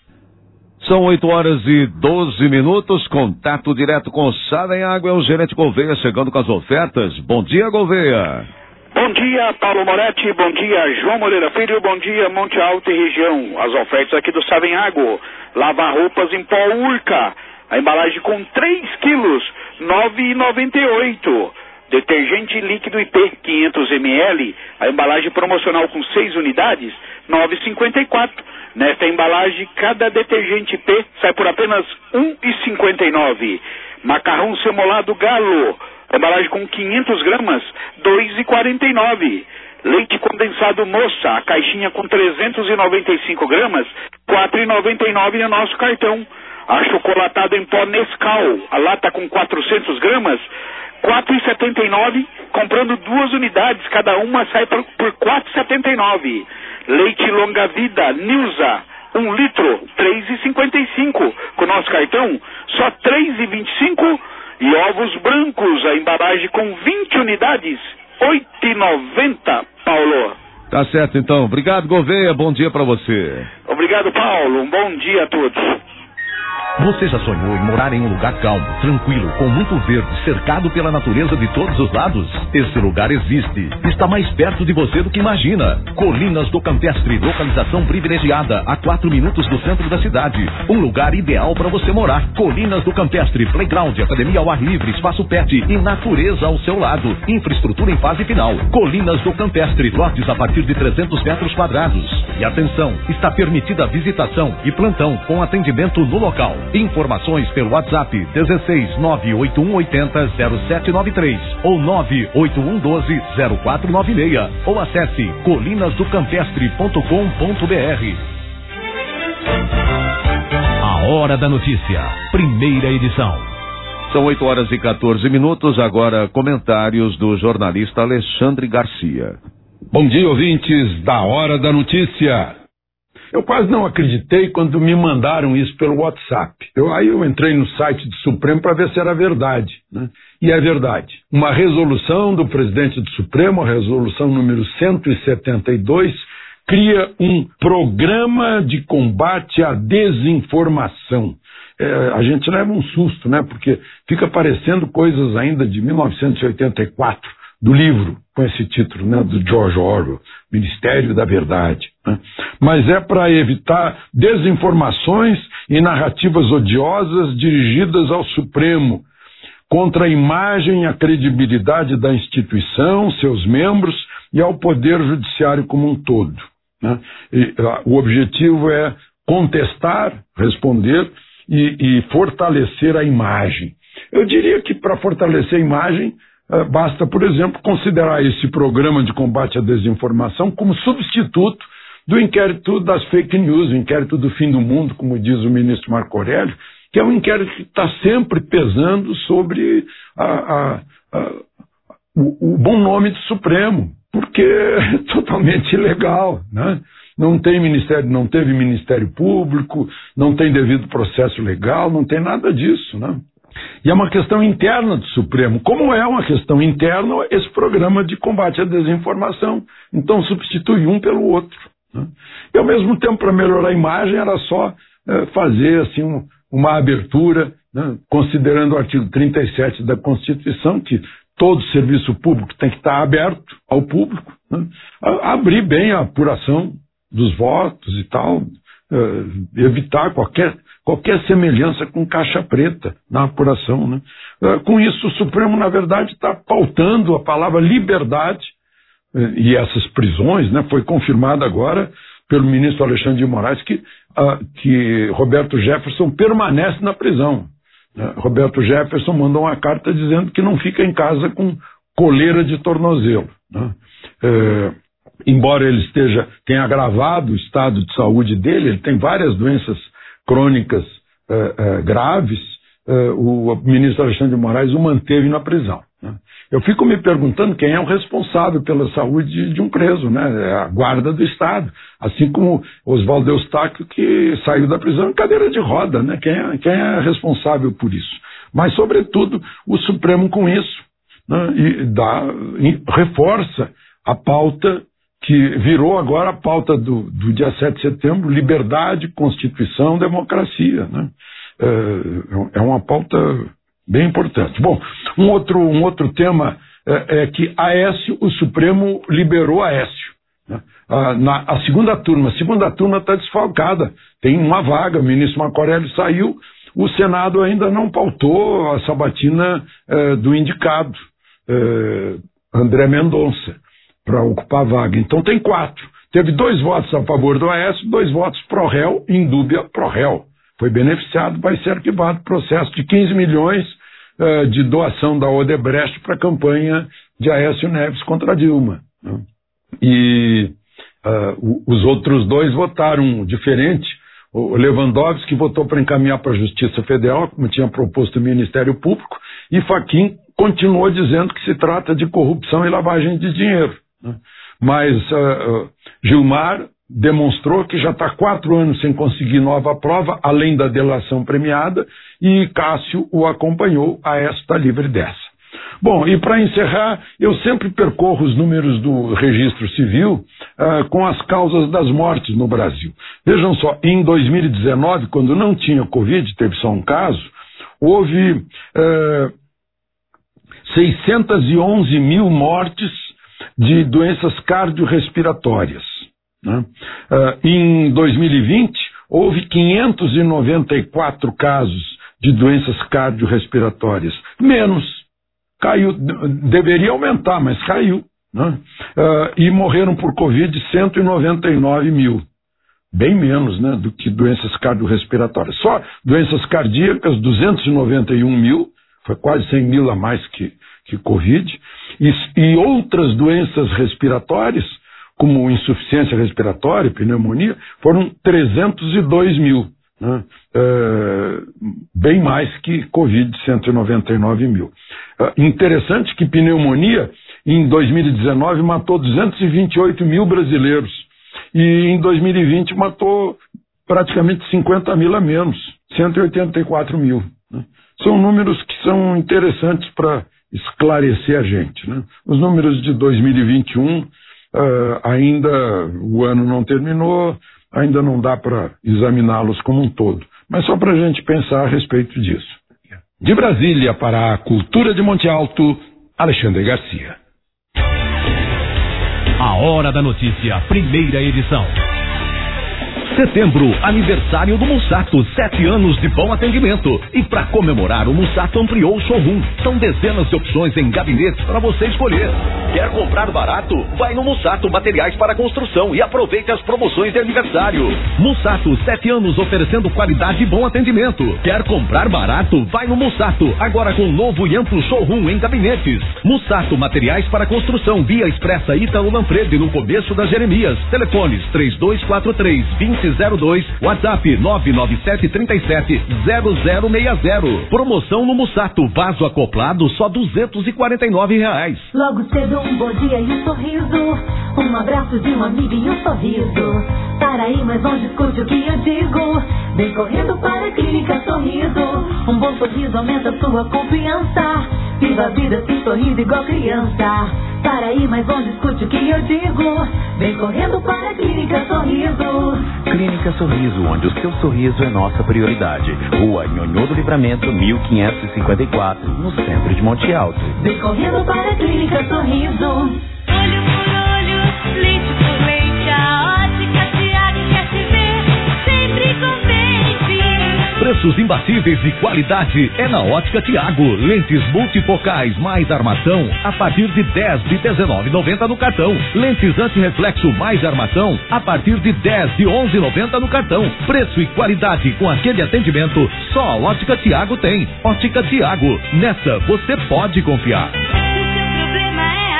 São oito horas e doze minutos, contato direto com o Sabem Água, é o gerente Gouveia chegando com as ofertas. Bom dia, Gouveia. Bom dia, Paulo Moretti, bom dia, João Moreira Filho, bom dia, Monte Alto e região. As ofertas aqui do Sabem Água, lavar roupas em pó Urca, a embalagem com três quilos, nove reais e noventa e oito centavos. Detergente líquido I P, quinhentos mililitros, a embalagem promocional com seis unidades, nove reais e cinquenta e quatro centavos. Nesta embalagem, cada detergente P sai por apenas um real e cinquenta e nove centavos. Macarrão semolado Galo, embalagem com quinhentas gramas, dois reais e quarenta e nove centavos. Leite condensado Moça, a caixinha com trezentas e noventa e cinco gramas, quatro reais e noventa e nove centavos no nosso cartão. Achocolatado em pó Nescau, a lata com quatrocentas gramas, quatro reais e setenta e nove centavos. Comprando duas unidades, cada uma sai por, por quatro reais e setenta e nove centavos. Leite longa vida Nilza, um litro, três reais e cinquenta e cinco centavos. Com o nosso cartão, só três reais e vinte e cinco centavos. E ovos brancos, a embalagem com vinte unidades, oito reais e noventa centavos, Paulo. Tá certo, então. Obrigado, Gouveia. Bom dia pra você. Obrigado, Paulo. Um bom dia a todos. Você já sonhou em morar em um lugar calmo, tranquilo, com muito verde, cercado pela natureza de todos os lados? Esse lugar existe. Está mais perto de você do que imagina. Colinas do Campestre, localização privilegiada, a quatro minutos do centro da cidade. Um lugar ideal para você morar. Colinas do Campestre, playground, academia ao ar livre, espaço pet e natureza ao seu lado. Infraestrutura em fase final. Colinas do Campestre, lotes a partir de trezentos metros quadrados. E atenção, está permitida a visitação e plantão com atendimento no local. Informações pelo WhatsApp dezesseis nove oito um oito zero zero sete nove três ou nove oito um um dois zero quatro nove seis ou acesse colinas do campestre ponto com ponto br. A Hora da Notícia, primeira edição. São oito horas e quatorze minutos, agora comentários do jornalista Alexandre Garcia. Bom dia, ouvintes da Hora da Notícia. Eu quase não acreditei quando me mandaram isso pelo WhatsApp. Eu, aí eu entrei no site do Supremo para ver se era verdade, né? E é verdade. Uma resolução do presidente do Supremo, a resolução número cento e setenta e dois, cria um programa de combate à desinformação. É, a gente leva um susto, né? Porque fica parecendo coisas ainda de mil novecentos e oitenta e quatro, do livro com esse título, né, do George Orwell, Ministério da Verdade, né? Mas é para evitar desinformações e narrativas odiosas dirigidas ao Supremo, contra a imagem e a credibilidade da instituição, seus membros e ao Poder Judiciário como um todo, né? E, a, o objetivo é contestar, responder e, e fortalecer a imagem. Eu diria que para fortalecer a imagem, basta, por exemplo, considerar esse programa de combate à desinformação como substituto do inquérito das fake news, o inquérito do fim do mundo, como diz o ministro Marco Aurélio, que é um inquérito que está sempre pesando sobre a, a, a, o, o bom nome do Supremo, porque é totalmente ilegal, né? Não tem ministério, não teve Ministério Público, não tem devido processo legal, não tem nada disso, né? E é uma questão interna do Supremo, como é uma questão interna esse programa de combate à desinformação. Então substitui um pelo outro, né? E ao mesmo tempo, para melhorar a imagem, era só é, fazer assim, um, uma abertura, né, considerando o artigo trinta e sete da Constituição, que todo serviço público tem que estar aberto ao público, né? Abrir bem a apuração dos votos e tal, uh, evitar qualquer, qualquer semelhança com caixa preta na apuração, né? Uh, com isso, o Supremo, na verdade, está pautando a palavra liberdade, uh, e essas prisões, né? Foi confirmado agora pelo ministro Alexandre de Moraes que, uh, que Roberto Jefferson permanece na prisão. Uh, Roberto Jefferson mandou uma carta dizendo que não fica em casa com coleira de tornozelo, né? Uh, Embora ele esteja, tenha agravado o estado de saúde dele, ele tem várias doenças crônicas uh, uh, graves, uh, o ministro Alexandre de Moraes o manteve na prisão, né? Eu fico me perguntando quem é o responsável pela saúde de um preso, né? É a guarda do Estado, assim como Oswaldo Eustáquio, que saiu da prisão em cadeira de roda, né? Quem é, quem é responsável por isso? Mas, sobretudo, o Supremo com isso, né? E dá, e reforça a pauta que virou agora a pauta do, do dia sete de setembro, liberdade, Constituição, democracia, né? É, é uma pauta bem importante. Bom, um outro, um outro tema é, é que Aécio, o Supremo liberou Aécio, né? A, na, a segunda turma, a segunda turma está desfalcada, tem uma vaga, o ministro Marco Aurélio saiu, o Senado ainda não pautou a sabatina é, do indicado, é, André Mendonça, para ocupar a vaga. Então tem quatro. Teve dois votos a favor do Aécio, dois votos pro réu, em dúvida pro réu. Foi beneficiado, vai ser arquivado processo de quinze milhões uh, de doação da Odebrecht para a campanha de Aécio Neves contra a Dilma, né? E uh, os outros dois votaram diferente. O Lewandowski votou para encaminhar para a Justiça Federal, como tinha proposto o Ministério Público, e Fachin continuou dizendo que se trata de corrupção e lavagem de dinheiro. Mas uh, Gilmar demonstrou que já está quatro anos sem conseguir nova prova, além da delação premiada, e Cássio o acompanhou, a esta livre dessa. Bom, e para encerrar, eu sempre percorro os números do registro civil uh, com as causas das mortes no Brasil. Vejam só, em dois mil e dezenove, quando não tinha Covid, teve só um caso, houve uh, seiscentas e onze mil mortes de doenças cardiorrespiratórias, né? Uh, em dois mil e vinte, houve quinhentos e noventa e quatro casos de doenças cardiorrespiratórias. Menos. Caiu. Deveria aumentar, mas caiu, né? Uh, e morreram por Covid cento e noventa e nove mil. Bem menos, né, do que doenças cardiorrespiratórias. Só doenças cardíacas, duzentos e noventa e um mil. Foi quase cem mil a mais que, que Covid, e, e outras doenças respiratórias, como insuficiência respiratória, pneumonia, foram trezentos e dois mil, né? É, bem mais que Covid, cento e noventa e nove mil. É, interessante que pneumonia, em dois mil e dezenove, matou duzentos e vinte e oito mil brasileiros, e em dois mil e vinte matou praticamente cinquenta mil a menos, cento e oitenta e quatro mil, né? São números que são interessantes para esclarecer a gente, né? Os números de dois mil e vinte e um, uh, ainda o ano não terminou, ainda não dá para examiná-los como um todo, mas só para a gente pensar a respeito disso. De Brasília para a Cultura de Monte Alto, Alexandre Garcia. A Hora da Notícia, primeira edição. Setembro, aniversário do Mussato, sete anos de bom atendimento. E para comemorar, o Mussato ampliou o showroom. São dezenas de opções em gabinetes para você escolher. Quer comprar barato? Vai no Mussato Materiais para Construção e aproveite as promoções de aniversário. Mussato, sete anos oferecendo qualidade e bom atendimento. Quer comprar barato? Vai no Mussato, agora com novo e amplo showroom em gabinetes. Mussato Materiais para Construção, Via Expressa Ítalo Manfredi, no começo da Jeremias. Telefones três dois quatro três, dois zero zero dois, WhatsApp nove nove sete, três sete, zero zero seis zero. Promoção no Mussato, vaso acoplado só duzentos e quarenta e nove reais. Logo cedo um bom dia e um sorriso, um abraço de um amigo e um sorriso. Para aí, mas não discute o que eu digo. Vem correndo para a Clínica Sorriso. Um bom sorriso aumenta sua confiança. Viva a vida sem sorriso igual criança. Para aí, mas não discute o que eu digo. Vem correndo para a Clínica Sorriso. Clínica Sorriso, onde o seu sorriso é nossa prioridade. Rua Nhonhô do Livramento, mil quinhentos e cinquenta e quatro, no centro de Monte Alto. Vem correndo para a Clínica Sorriso. Olho por olho, leite por leite, a ótica Tiago quer te ver sempre contente. Preços imbatíveis e qualidade é na Ótica Tiago. Lentes multifocais mais armação a partir de dez de dezenove e noventa no cartão. Lentes antirreflexo mais armação a partir de dez de onze e noventa no cartão. Preço e qualidade com aquele atendimento só a Ótica Tiago tem. Ótica Tiago, nessa você pode confiar. O seu problema é a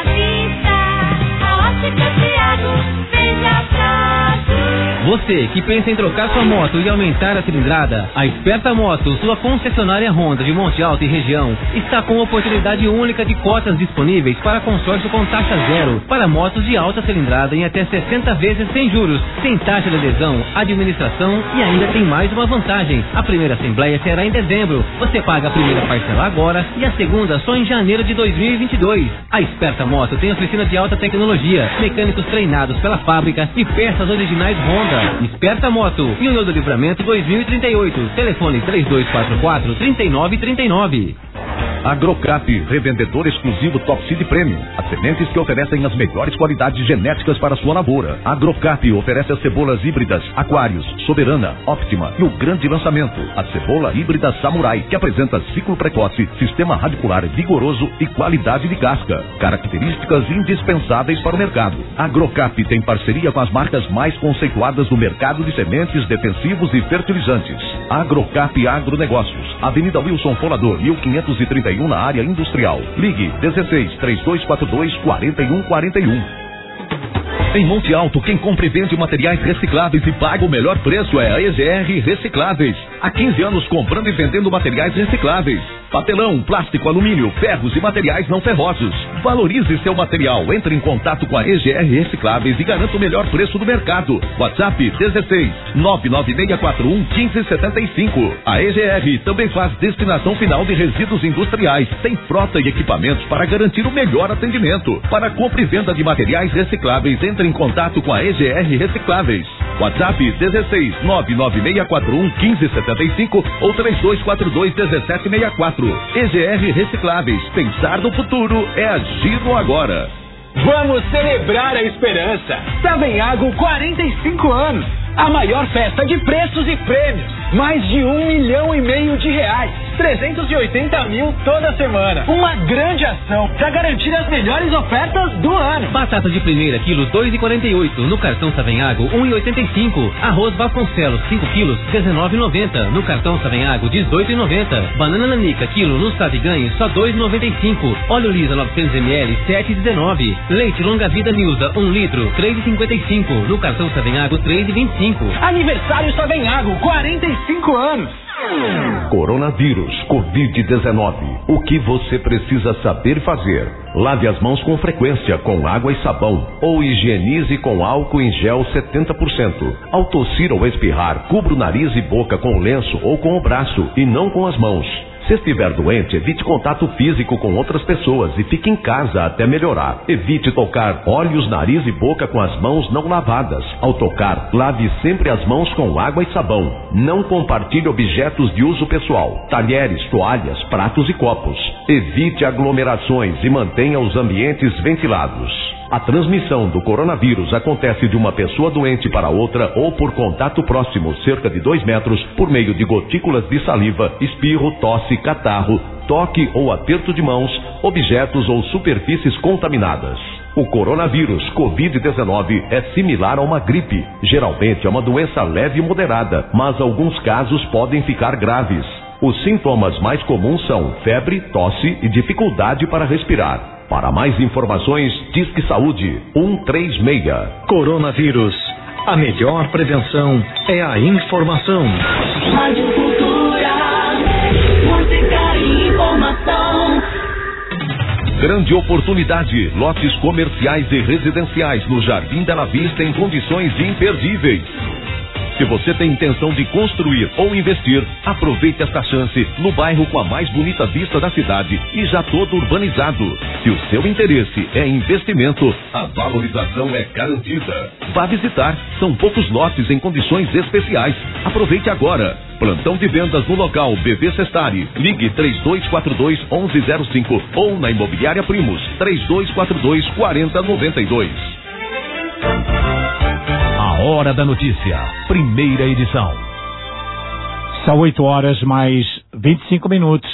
vista, a Ótica Tiago, veja fácil. Você que pensa em trocar sua moto e aumentar a cilindrada, a Esperta Moto, sua concessionária Honda de Monte Alto e região, está com oportunidade única de cotas disponíveis para consórcio com taxa zero para motos de alta cilindrada em até sessenta vezes sem juros, sem taxa de adesão, administração e ainda tem mais uma vantagem. A primeira assembleia será em dezembro. Você paga a primeira parcela agora e a segunda só em janeiro de dois mil e vinte e dois. A Esperta Moto tem oficina de alta tecnologia, mecânicos treinados pela fábrica e peças originais Honda. Esperta Moto, Nhonhô do Livramento dois mil e trinta e oito. Telefone três dois quatro quatro, três nove três nove. Agrocap, revendedor exclusivo Top Seed Premium. As sementes que oferecem as melhores qualidades genéticas para sua lavoura. Agrocap oferece as cebolas híbridas Aquários, Soberana, Optima e o grande lançamento, a cebola híbrida Samurai, que apresenta ciclo precoce, sistema radicular vigoroso e qualidade de casca. Características indispensáveis para o mercado. Agrocap tem parceria com as marcas mais conceituadas do mercado de sementes, defensivos e fertilizantes. Agrocap Agronegócios, Avenida Wilson Folador, mil quinhentos e trinta e um, na área industrial. Ligue dezesseis, três dois quatro dois, quatro um quatro um. Em Monte Alto, quem compra e vende materiais recicláveis e paga o melhor preço é a E G R Recicláveis. Há quinze anos comprando e vendendo materiais recicláveis. Papelão, plástico, alumínio, ferros e materiais não ferrosos. Valorize seu material. Entre em contato com a E G R Recicláveis e garanta o melhor preço do mercado. WhatsApp dezesseis, nove nove seis quatro um, um cinco sete cinco. A E G R também faz destinação final de resíduos industriais. Tem frota e equipamentos para garantir o melhor atendimento. Para compra e venda de materiais recicláveis, entre em contato com a E G R Recicláveis. WhatsApp dezesseis, nove nove seis quatro um, um cinco sete cinco ou três dois quatro dois, um sete seis quatro. E G R Recicláveis. Pensar no futuro é agir no agora. Vamos celebrar a esperança. Savenhago, quarenta e cinco anos. A maior festa de preços e prêmios. Mais de um milhão e meio de reais. trezentos e oitenta mil toda semana. Uma grande ação para garantir as melhores ofertas do ano. Batata de primeira, quilo dois e quarenta e oito. No cartão Savenhago, um e oitenta e cinco. Arroz Vasconcelos, cinco quilos, dezenove e noventa. No cartão Savenhago, dezoito e noventa. Banana nanica, quilo, no Sabe Ganhe, só dois e noventa e cinco. Óleo Lisa, novecentos mililitros, sete e dezenove. Leite Longa Vida Nilza, um litro, três e cinquenta e cinco. No cartão Savenhago, três e vinte e cinco. Aniversário Savenhago, quarenta e cinco anos. Coronavírus, covid dezenove. O que você precisa saber fazer? Lave as mãos com frequência com água e sabão ou higienize com álcool em gel setenta por cento. Ao tossir ou espirrar, cubra o nariz e boca com o lenço ou com o braço e não com as mãos. Se estiver doente, evite contato físico com outras pessoas e fique em casa até melhorar. Evite tocar olhos, nariz e boca com as mãos não lavadas. Ao tocar, lave sempre as mãos com água e sabão. Não compartilhe objetos de uso pessoal, talheres, toalhas, pratos e copos. Evite aglomerações e mantenha os ambientes ventilados. A transmissão do coronavírus acontece de uma pessoa doente para outra ou por contato próximo, cerca de dois metros, por meio de gotículas de saliva, espirro, tosse, catarro, toque ou aperto de mãos, objetos ou superfícies contaminadas. O coronavírus covid dezenove é similar a uma gripe. Geralmente é uma doença leve e moderada, mas alguns casos podem ficar graves. Os sintomas mais comuns são febre, tosse e dificuldade para respirar. Para mais informações, Disque Saúde um três seis. Coronavírus. A melhor prevenção é a informação. Rádio Cultura, música e informação. Grande oportunidade, lotes comerciais e residenciais no Jardim Bela Vista em condições imperdíveis. Se você tem intenção de construir ou investir, aproveite esta chance no bairro com a mais bonita vista da cidade e já todo urbanizado. Se o seu interesse é investimento, a valorização é garantida. Vá visitar, são poucos lotes em condições especiais. Aproveite agora. Plantão de vendas no local B V Sestari. Ligue três dois quatro dois, um um zero cinco ou na Imobiliária Primos três dois quatro dois, quatro zero nove dois. A Hora da Notícia, primeira edição. São oito horas mais vinte e cinco minutos.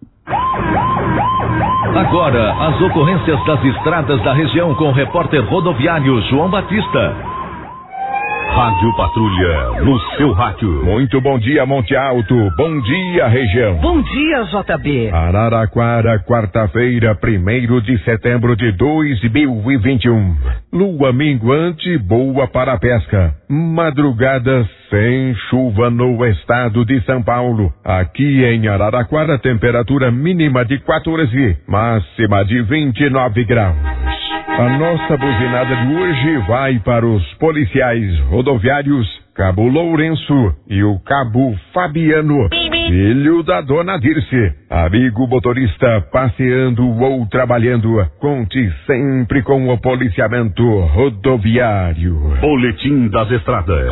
Agora, as ocorrências das estradas da região com o repórter rodoviário João Batista. Rádio Patrulha, no seu rádio. Muito bom dia, Monte Alto. Bom dia, região. Bom dia, J B. Araraquara, quarta-feira, primeiro de setembro de dois mil e vinte e um. Lua minguante, boa para a pesca. Madrugada sem chuva no estado de São Paulo. Aqui em Araraquara, temperatura mínima de quatorze, máxima de vinte e nove graus. A nossa buzinada de hoje vai para os policiais rodoviários Cabo Lourenço e o Cabo Fabiano, filho da dona Dirce. Amigo motorista passeando ou trabalhando, conte sempre com o policiamento rodoviário. Boletim das Estradas.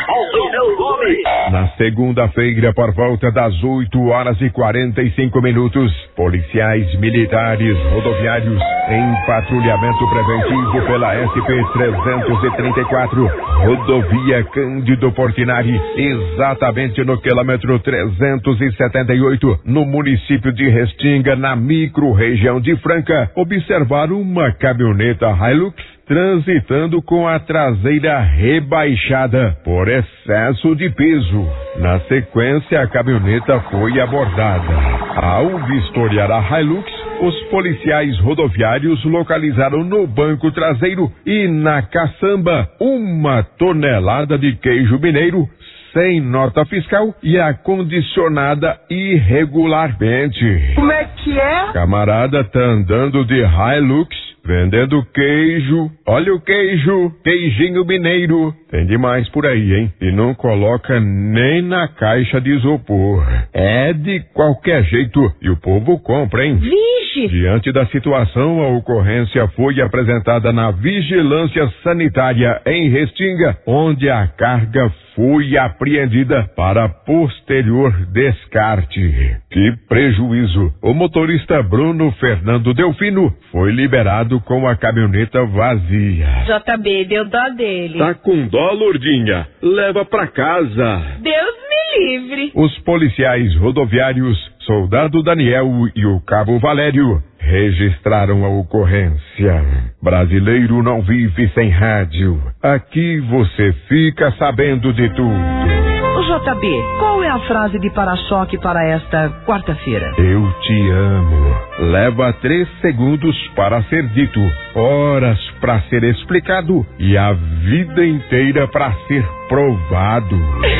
Na segunda-feira, por volta das oito horas e quarenta e cinco minutos, policiais militares rodoviários em patrulhamento preventivo pela S P trezentos e trinta e quatro, rodovia Cândido Portinari, exatamente no quilômetro trezentos e setenta e oito, no município de Restinga, na micro-região de Franca, observaram uma caminhoneta Hilux transitando com a traseira rebaixada por excesso de peso. Na sequência, a caminhoneta foi abordada. Ao vistoriar a Hilux, os policiais rodoviários localizaram no banco traseiro e na caçamba uma tonelada de queijo mineiro sem nota fiscal e acondicionada irregularmente. Como é que é? Camarada tá andando de Hilux, vendendo queijo. Olha o queijo, queijinho mineiro. Tem demais por aí, hein? E não coloca nem na caixa de isopor. É de qualquer jeito e o povo compra, hein? Vixe! Diante da situação, a ocorrência foi apresentada na Vigilância Sanitária em Restinga, onde a carga foi apreendida para posterior descarte. Que prejuízo! O motorista Bruno Fernando Delfino foi liberado com a caminhoneta vazia. J B, deu dó dele. Tá com dó, Lourdinha? Leva pra casa. Deus me livre. Os policiais rodoviários Soldado Daniel e o Cabo Valério registraram a ocorrência. Brasileiro não vive sem rádio. Aqui você fica sabendo de tudo. O J B, qual é a frase de para-choque para esta quarta-feira? Eu te amo. Leva três segundos para ser dito, horas para ser explicado e a vida inteira para ser provado.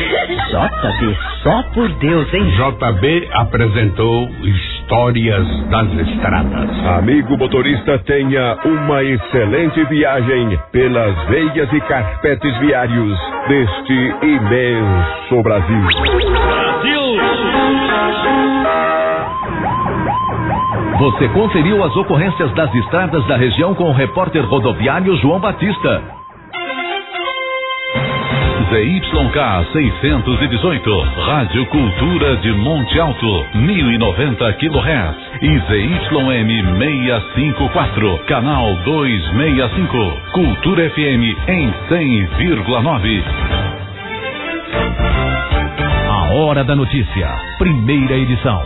J B, só por Deus, hein? J B apresentou Histórias das Estradas. Amigo motorista, tenha uma excelente viagem pelas veias e carpetes viários deste imenso Brasil. Brasil! Você conferiu as ocorrências das estradas da região com o repórter rodoviário João Batista. Z Y K seiscentos e dezoito, Rádio Cultura de Monte Alto, mil e noventa quilohertz. e Z Y M seiscentos e cinquenta e quatro, canal duzentos e sessenta e cinco, Cultura F M em cem vírgula nove. A Hora da Notícia, primeira edição.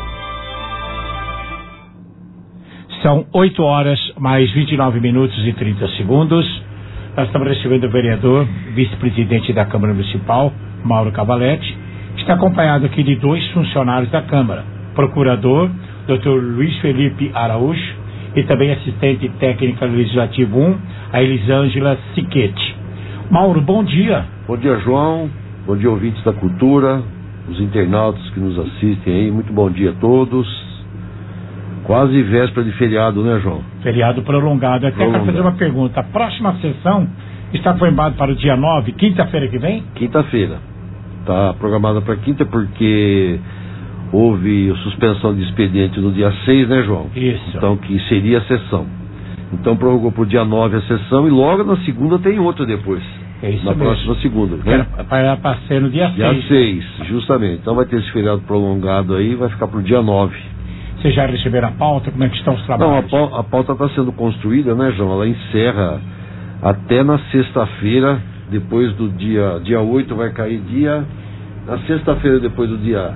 São oito horas, mais vinte e nove minutos e trinta segundos. Nós estamos recebendo o vereador, vice-presidente da Câmara Municipal, Mauro Cavalete, que está acompanhado aqui de dois funcionários da Câmara, procurador, doutor Luiz Felipe Araújo, e também assistente técnica legislativo um, a Elisângela Siquete. Mauro, bom dia. Bom dia, João. Bom dia, ouvintes da Cultura, os internautas que nos assistem aí. Muito bom dia a todos. Quase véspera de feriado, né, João? Feriado prolongado. Até quero fazer uma pergunta. A próxima sessão está programada para o dia nove, quinta-feira que vem? Quinta-feira. Está programada para quinta porque houve suspensão de expediente no dia seis, né, João? Isso. Então, que seria a sessão. Então, prorrogou para o dia nove a sessão e logo na segunda tem outra depois. É isso na mesmo. próxima segunda. Né? Para ser no dia seis. Dia seis, justamente. Então vai ter esse feriado prolongado aí, vai ficar para o dia nove. Vocês já receberam a pauta? Como é que estão os trabalhos? Não, a pauta está sendo construída, né, João? Ela encerra até na sexta-feira, depois do dia... Dia oito vai cair dia... Na sexta-feira depois do dia...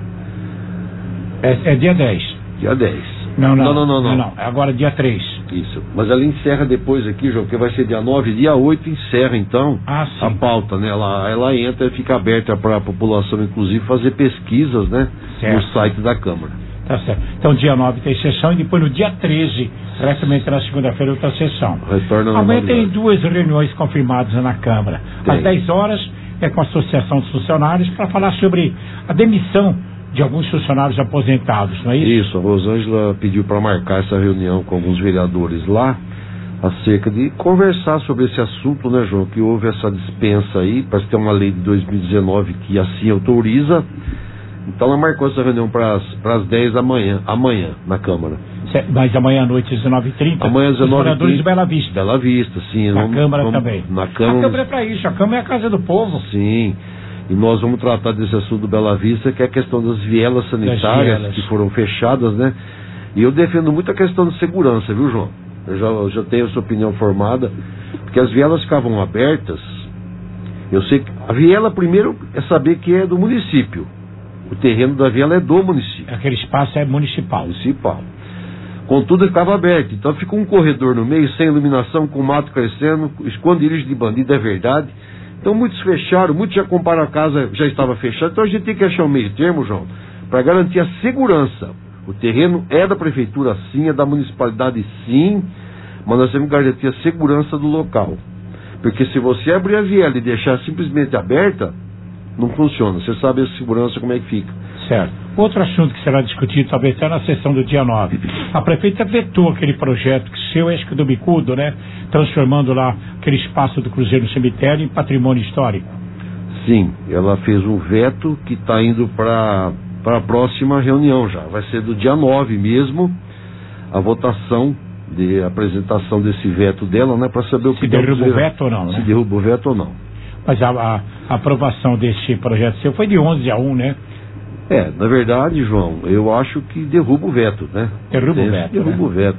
É, é dia dez. Dia dez. Não, não. Não, não, não. não. não, não. É agora dia três. Isso. Mas ela encerra depois aqui, João, porque vai ser dia nove. Dia oito encerra, então, ah, a pauta, né? Ela, ela entra e fica aberta para a população, inclusive, fazer pesquisas, né? Certo. No site da Câmara. Tá certo. Então, dia nove tem sessão e depois no dia treze, restamente na segunda-feira, outra sessão. Retorna Amanhã tem duas reuniões confirmadas na Câmara. Tem. Às dez horas é com a Associação dos Funcionários para falar sobre a demissão de alguns funcionários aposentados, não é isso? Isso, a Rosângela pediu para marcar essa reunião com alguns vereadores lá, acerca de conversar sobre esse assunto, né, João? Que houve essa dispensa aí, parece que tem uma lei de dois mil e dezenove que assim autoriza. Então ela marcou essa reunião para as dez da manhã, amanhã, na Câmara. Mas amanhã à noite, às dezenove e trinta? Amanhã às dezenove e trinta. de Bela Vista. Bela Vista, sim. Na vamos, Câmara vamos, também. Na Câmara. A Câmara é para isso, a Câmara é a casa do povo. Sim. E nós vamos tratar desse assunto do Bela Vista, que é a questão das vielas sanitárias, vielas. que foram fechadas, né? E eu defendo muito a questão de segurança, viu, João? Eu já, eu já tenho a sua opinião formada, porque as vielas ficavam abertas. Eu sei que a viela, primeiro, é saber que é do município. O terreno da viela é do município. Aquele espaço é municipal. Municipal. Contudo, ficava aberto. Então fica um corredor no meio, sem iluminação, com mato crescendo, esconderijo de bandido, é verdade. Então muitos fecharam, muitos já compraram a casa, já estava fechada. Então a gente tem que achar um meio termo, João, para garantir a segurança. O terreno é da prefeitura sim, é da municipalidade sim, mas nós temos que garantir a segurança do local. Porque se você abrir a viela e deixar simplesmente aberta, não funciona. Você sabe a segurança como é que fica. Certo. Outro assunto que será discutido talvez até na sessão do dia nove. A prefeita vetou aquele projeto que seu, acho que do Bicudo, né? Transformando lá aquele espaço do Cruzeiro no cemitério em patrimônio histórico. Sim, ela fez um veto que está indo para para a próxima reunião já. Vai ser do dia nove mesmo, a votação de apresentação desse veto dela, né? Para saber o que... Se derruba o veto ou não, né? Se derruba o veto ou não. Mas a, a, a aprovação desse projeto seu foi de onze a um, né? É, na verdade, João, eu acho que derruba o veto, né? Derruba o veto, Derruba né? o veto.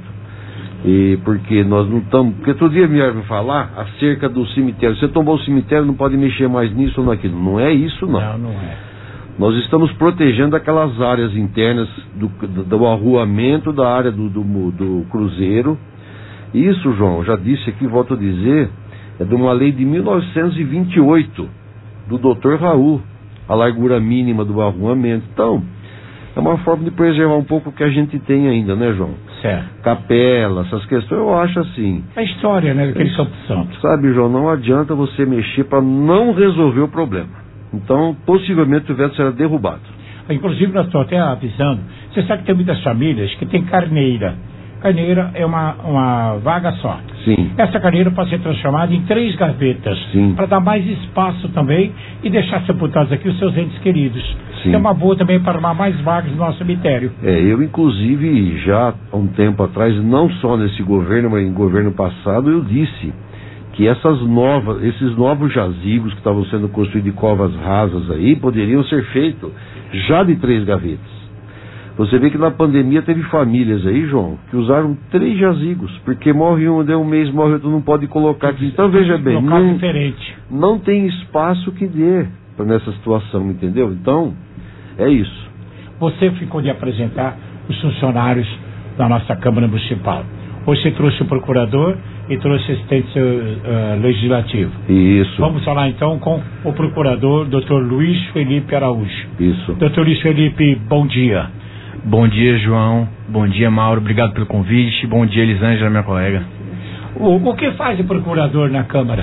E porque nós não estamos... Porque todo dia me me falar acerca do cemitério. Você tombou o cemitério, não pode mexer mais nisso ou naquilo. Não é isso, não. Não, não é. Nós estamos protegendo aquelas áreas internas do, do, do arruamento da área do, do, do Cruzeiro. Isso, João, já disse aqui, volto a dizer, é de uma lei de mil novecentos e vinte e oito, do doutor Raul, a largura mínima do arruamento. Então, é uma forma de preservar um pouco o que a gente tem ainda, né, João? Certo. Capela, essas questões, eu acho assim. A história, né, daquele Campo Santo. Sabe, João, não adianta você mexer para não resolver o problema. Então, possivelmente o veto será derrubado. Inclusive, nós estamos até avisando, você sabe que tem muitas famílias que tem carneira. Carneira é uma, uma vaga só. Sim. Essa carneira pode ser transformada em três gavetas, para dar mais espaço também e deixar sepultados aqui os seus entes queridos. Sim. É uma boa também para armar mais vagas no nosso cemitério. É, eu inclusive já há um tempo atrás, não só nesse governo, mas em governo passado, eu disse que essas novas, esses novos jazigos que estavam sendo construídos de covas rasas aí, poderiam ser feitos já de três gavetas. Você vê que na pandemia teve famílias aí, João, que usaram três jazigos, porque morre um, deu um mês, morre outro, não pode colocar aqui. Então veja bem, não, diferente. não tem espaço que dê nessa situação, entendeu? Então, é isso. Você ficou de apresentar os funcionários da nossa Câmara Municipal. Hoje você trouxe o procurador e trouxe assistente uh, legislativo. Isso. Vamos falar então com o procurador, doutor Luiz Felipe Araújo. Isso. doutor Luiz Felipe, bom dia. Bom dia, João. Bom dia, Mauro. Obrigado pelo convite. Bom dia, Elisângela, minha colega. O, o que faz o procurador na Câmara?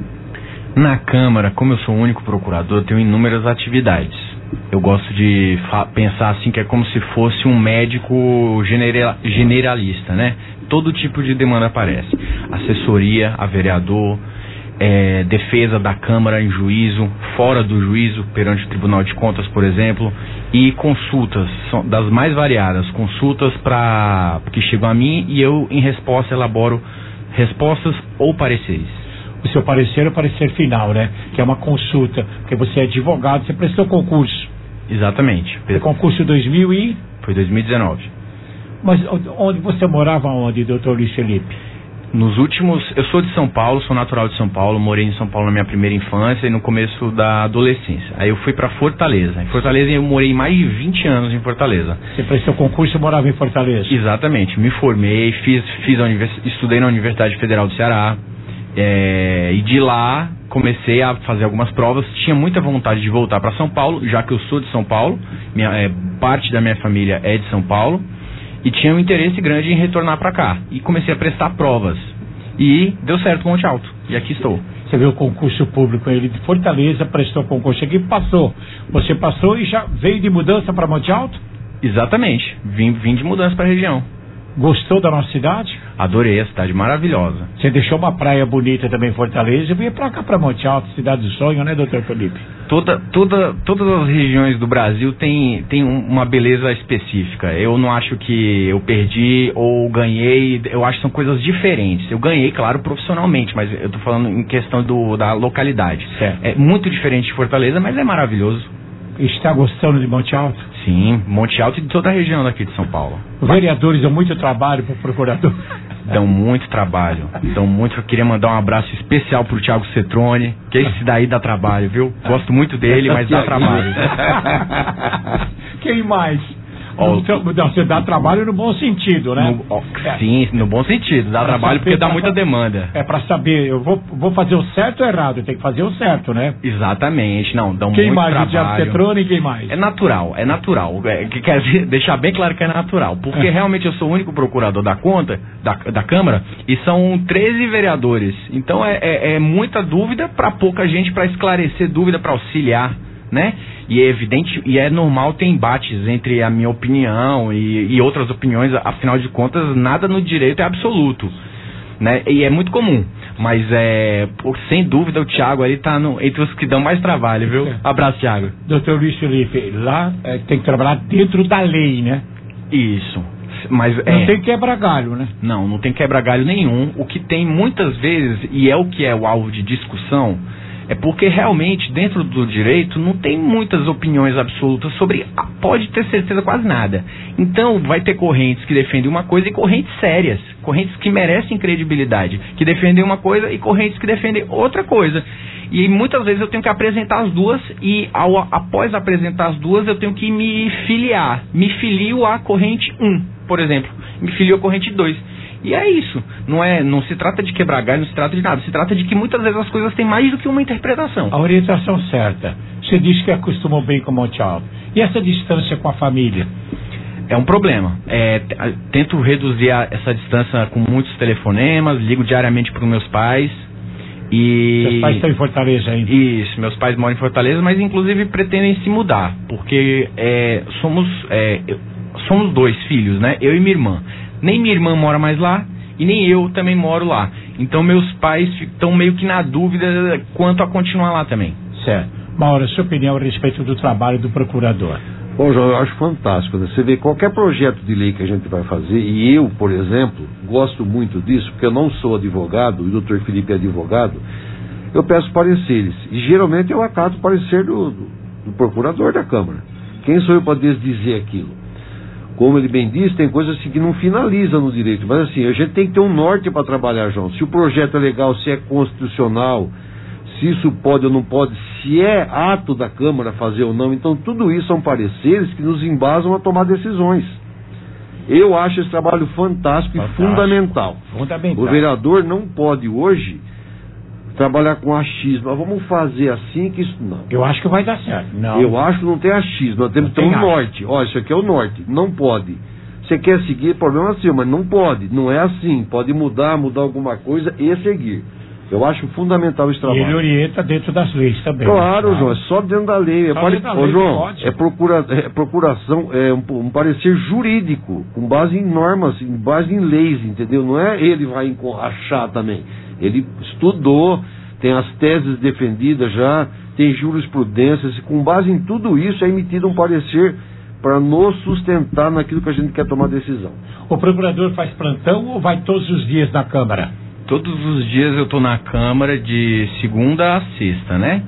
Na Câmara, como eu sou o único procurador, eu tenho inúmeras atividades. Eu gosto de pensar assim que é como se fosse um médico genera generalista, né? Todo tipo de demanda aparece. Assessoria a vereador, é, defesa da Câmara em juízo, fora do juízo, perante o Tribunal de Contas, por exemplo, e consultas, são das mais variadas, consultas para que chegam a mim e eu, em resposta, elaboro respostas ou pareceres. O seu parecer é o parecer final, né? Que é uma consulta, porque você é advogado, você prestou concurso. Exatamente. Foi concurso dois mil e... Foi dois mil e dezenove. Mas onde você morava onde, doutor Luiz Felipe? Nos últimos... Eu sou de São Paulo, sou natural de São Paulo, morei em São Paulo na minha primeira infância e no começo da adolescência. Aí eu fui para Fortaleza. Em Fortaleza eu morei mais de vinte anos em Fortaleza. Você prestou concurso e morava em Fortaleza? Exatamente. Me formei, fiz, fiz a univers... estudei na Universidade Federal do Ceará. É, e de lá comecei a fazer algumas provas. Tinha muita vontade de voltar para São Paulo, já que eu sou de São Paulo, minha, é, parte da minha família é de São Paulo, e tinha um interesse grande em retornar para cá. E comecei a prestar provas. E deu certo Monte Alto. E aqui estou. Você viu o concurso público, ele de Fortaleza prestou concurso aqui, passou. Você passou e já veio de mudança para Monte Alto? Exatamente. Vim, vim de mudança para a região. Gostou da nossa cidade? Adorei, a cidade maravilhosa. Você deixou uma praia bonita também em Fortaleza e veio pra cá, pra Monte Alto, cidade do sonho, né, doutor Felipe? Toda, toda, todas as regiões do Brasil tem, tem uma beleza específica. Eu não acho que eu perdi ou ganhei, eu acho que são coisas diferentes. Eu ganhei, claro, profissionalmente, mas eu tô falando em questão do, da localidade. Certo. É muito diferente de Fortaleza, mas é maravilhoso. Está gostando de Monte Alto? Sim, Monte Alto e de toda a região daqui de São Paulo. Os vereadores dão muito trabalho para o procurador. Dão muito trabalho. Dão muito. Eu queria mandar um abraço especial pro Thiago Cetrone, que esse daí dá trabalho, viu? Gosto muito dele, mas dá trabalho. Quem mais? Oh, não, você dá trabalho no bom sentido, né? No, oh, sim, no bom sentido. Dá pra trabalho porque dá muita demanda. É para saber, eu vou, vou fazer o certo ou errado? Tem que fazer o certo, né? Exatamente, não, dão quem muito mais, trabalho. Quem mais? O Thiago Cetrone e quem mais? É natural, é natural. É, que quer dizer, deixar bem claro que é natural. Porque é. realmente eu sou o único procurador da conta, da, da Câmara, e são treze vereadores. Então é, é, é muita dúvida para pouca gente, para esclarecer dúvida, para auxiliar, né? E é evidente, e é normal ter embates entre a minha opinião e, e outras opiniões, afinal de contas, nada no direito é absoluto, né? E é muito comum, mas é, por, sem dúvida o Thiago ali tá no, entre os que dão mais trabalho, viu? Abraço, Thiago. doutor Luiz Felipe, lá é, tem que trabalhar dentro da lei, né? Isso. Mas não é, tem quebra-galho, né? Não, não tem quebra-galho nenhum. O que tem muitas vezes, e é o que é o alvo de discussão, é porque realmente dentro do direito não tem muitas opiniões absolutas sobre, pode ter certeza, quase nada. Então vai ter correntes que defendem uma coisa e correntes sérias, correntes que merecem credibilidade, que defendem uma coisa e correntes que defendem outra coisa. E muitas vezes eu tenho que apresentar as duas e ao, após apresentar as duas eu tenho que me filiar. Me filio à corrente um, por exemplo, me filio à corrente dois. E é isso, não, é, não se trata de quebrar galho, não se trata de nada, se trata de que muitas vezes as coisas têm mais do que uma interpretação. A orientação certa, você diz que acostumou bem com o Monte Alto, e essa distância com a família? É um problema, é, tento reduzir a, essa distância com muitos telefonemas, ligo diariamente para os meus pais. E... Seus pais estão em Fortaleza ainda? Isso, meus pais moram em Fortaleza, mas inclusive pretendem se mudar, porque é, somos, é, somos dois filhos, né? Eu e minha irmã. Nem minha irmã mora mais lá e nem eu também moro lá. Então meus pais estão meio que na dúvida quanto a continuar lá também. Certo. Mauro, a sua opinião a respeito do trabalho do procurador? Bom, João, eu acho fantástico, né? Você vê qualquer projeto de lei que a gente vai fazer, e eu, por exemplo, gosto muito disso, porque eu não sou advogado, e o doutor Felipe é advogado, eu peço pareceres. E geralmente eu acato o parecer do, do, do procurador da Câmara. Quem sou eu para dizer aquilo? como ele bem disse, tem coisas assim que não finaliza no direito, mas assim, a gente tem que ter um norte para trabalhar, João. Se o projeto é legal, se é constitucional, se isso pode ou não pode, se é ato da Câmara fazer ou não, então tudo isso são pareceres que nos embasam a tomar decisões. Eu acho esse trabalho fantástico, fantástico. e fundamental. fundamental. O vereador não pode hoje trabalhar com achismo. Ah, vamos fazer assim que isso não. Eu acho que vai dar certo. Não. Eu acho que não tem achismo. Nós temos que ter um norte. Olha, isso aqui é o norte. Não pode. Você quer seguir, problema seu, mas não pode. Não é assim. Pode mudar, mudar alguma coisa e seguir. Eu acho fundamental esse trabalho. E ele orienta dentro das leis também. Claro, claro. João, é só dentro da lei. É, pare... da Ô, lei João, é, procura... é procuração, é um, um parecer jurídico, com base em normas, em base em leis, entendeu? Não é ele vai achar também. Ele estudou, tem as teses defendidas já, tem jurisprudências, e com base em tudo isso é emitido um parecer para nos sustentar naquilo que a gente quer tomar decisão. O procurador faz plantão ou vai todos os dias na Câmara? Todos os dias eu estou na Câmara de segunda a sexta, né?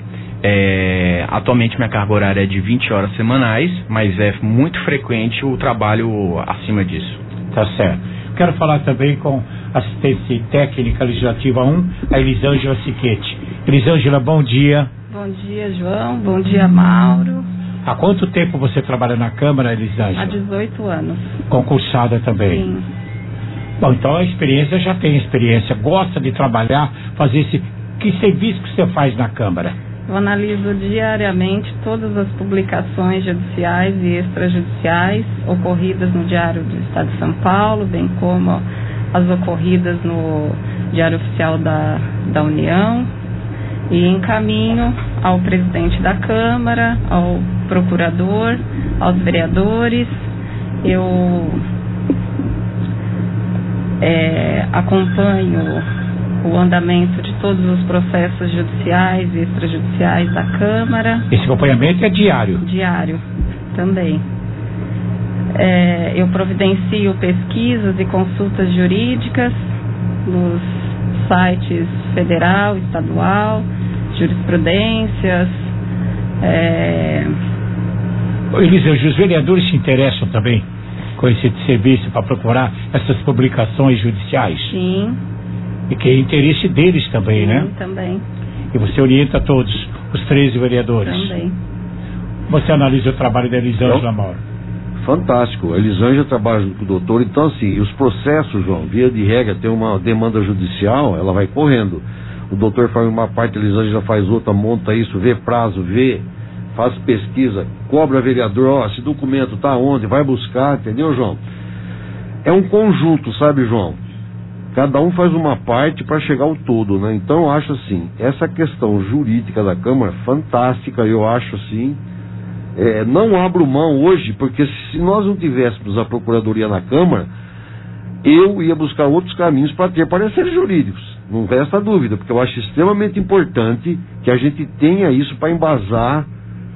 É, atualmente minha carga horária é de vinte horas semanais, mas é muito frequente o trabalho acima disso. Tá certo. Quero falar também com assistência técnica legislativa um, a Elisângela Siquete. Elisângela, bom dia. Bom dia, João. Bom dia, Mauro. Há quanto tempo você trabalha na Câmara, Elisângela? Há dezoito anos. Concursada também? Sim. Bom, então a experiência, já tem experiência. Gosta de trabalhar, fazer esse... Que serviço que você faz na Câmara? Eu analiso diariamente todas as publicações judiciais e extrajudiciais ocorridas no Diário do Estado de São Paulo, bem como as ocorridas no Diário Oficial da, da União, e encaminho ao presidente da Câmara, ao procurador, aos vereadores. Eu é, acompanho o andamento de todos os processos judiciais e extrajudiciais da Câmara. Esse acompanhamento é diário? Diário, também. É, eu providencio pesquisas e consultas jurídicas nos sites federal, estadual, jurisprudências. É... Elisângela, os vereadores se interessam também com esse serviço para procurar essas publicações judiciais? Sim. E que é interesse deles também, Sim, né? Também. E você orienta todos, os treze vereadores? Também. Você analisa o trabalho da Elisângela, Mauro? Fantástico. A Elisângela trabalha junto com o doutor, então assim, os processos, João, via de regra, tem uma demanda judicial, ela vai correndo. O doutor faz uma parte, a Elisângela faz outra, monta isso, vê prazo, vê, faz pesquisa, cobra vereador, ó, esse documento tá onde, vai buscar, entendeu, João? É um conjunto, sabe, João? Cada um faz uma parte para chegar ao todo, né? Então eu acho assim, essa questão jurídica da Câmara, fantástica, eu acho assim, é, não abro mão hoje, porque se nós não tivéssemos a Procuradoria na Câmara, eu ia buscar outros caminhos para ter pareceres jurídicos, não resta dúvida, porque eu acho extremamente importante que a gente tenha isso para embasar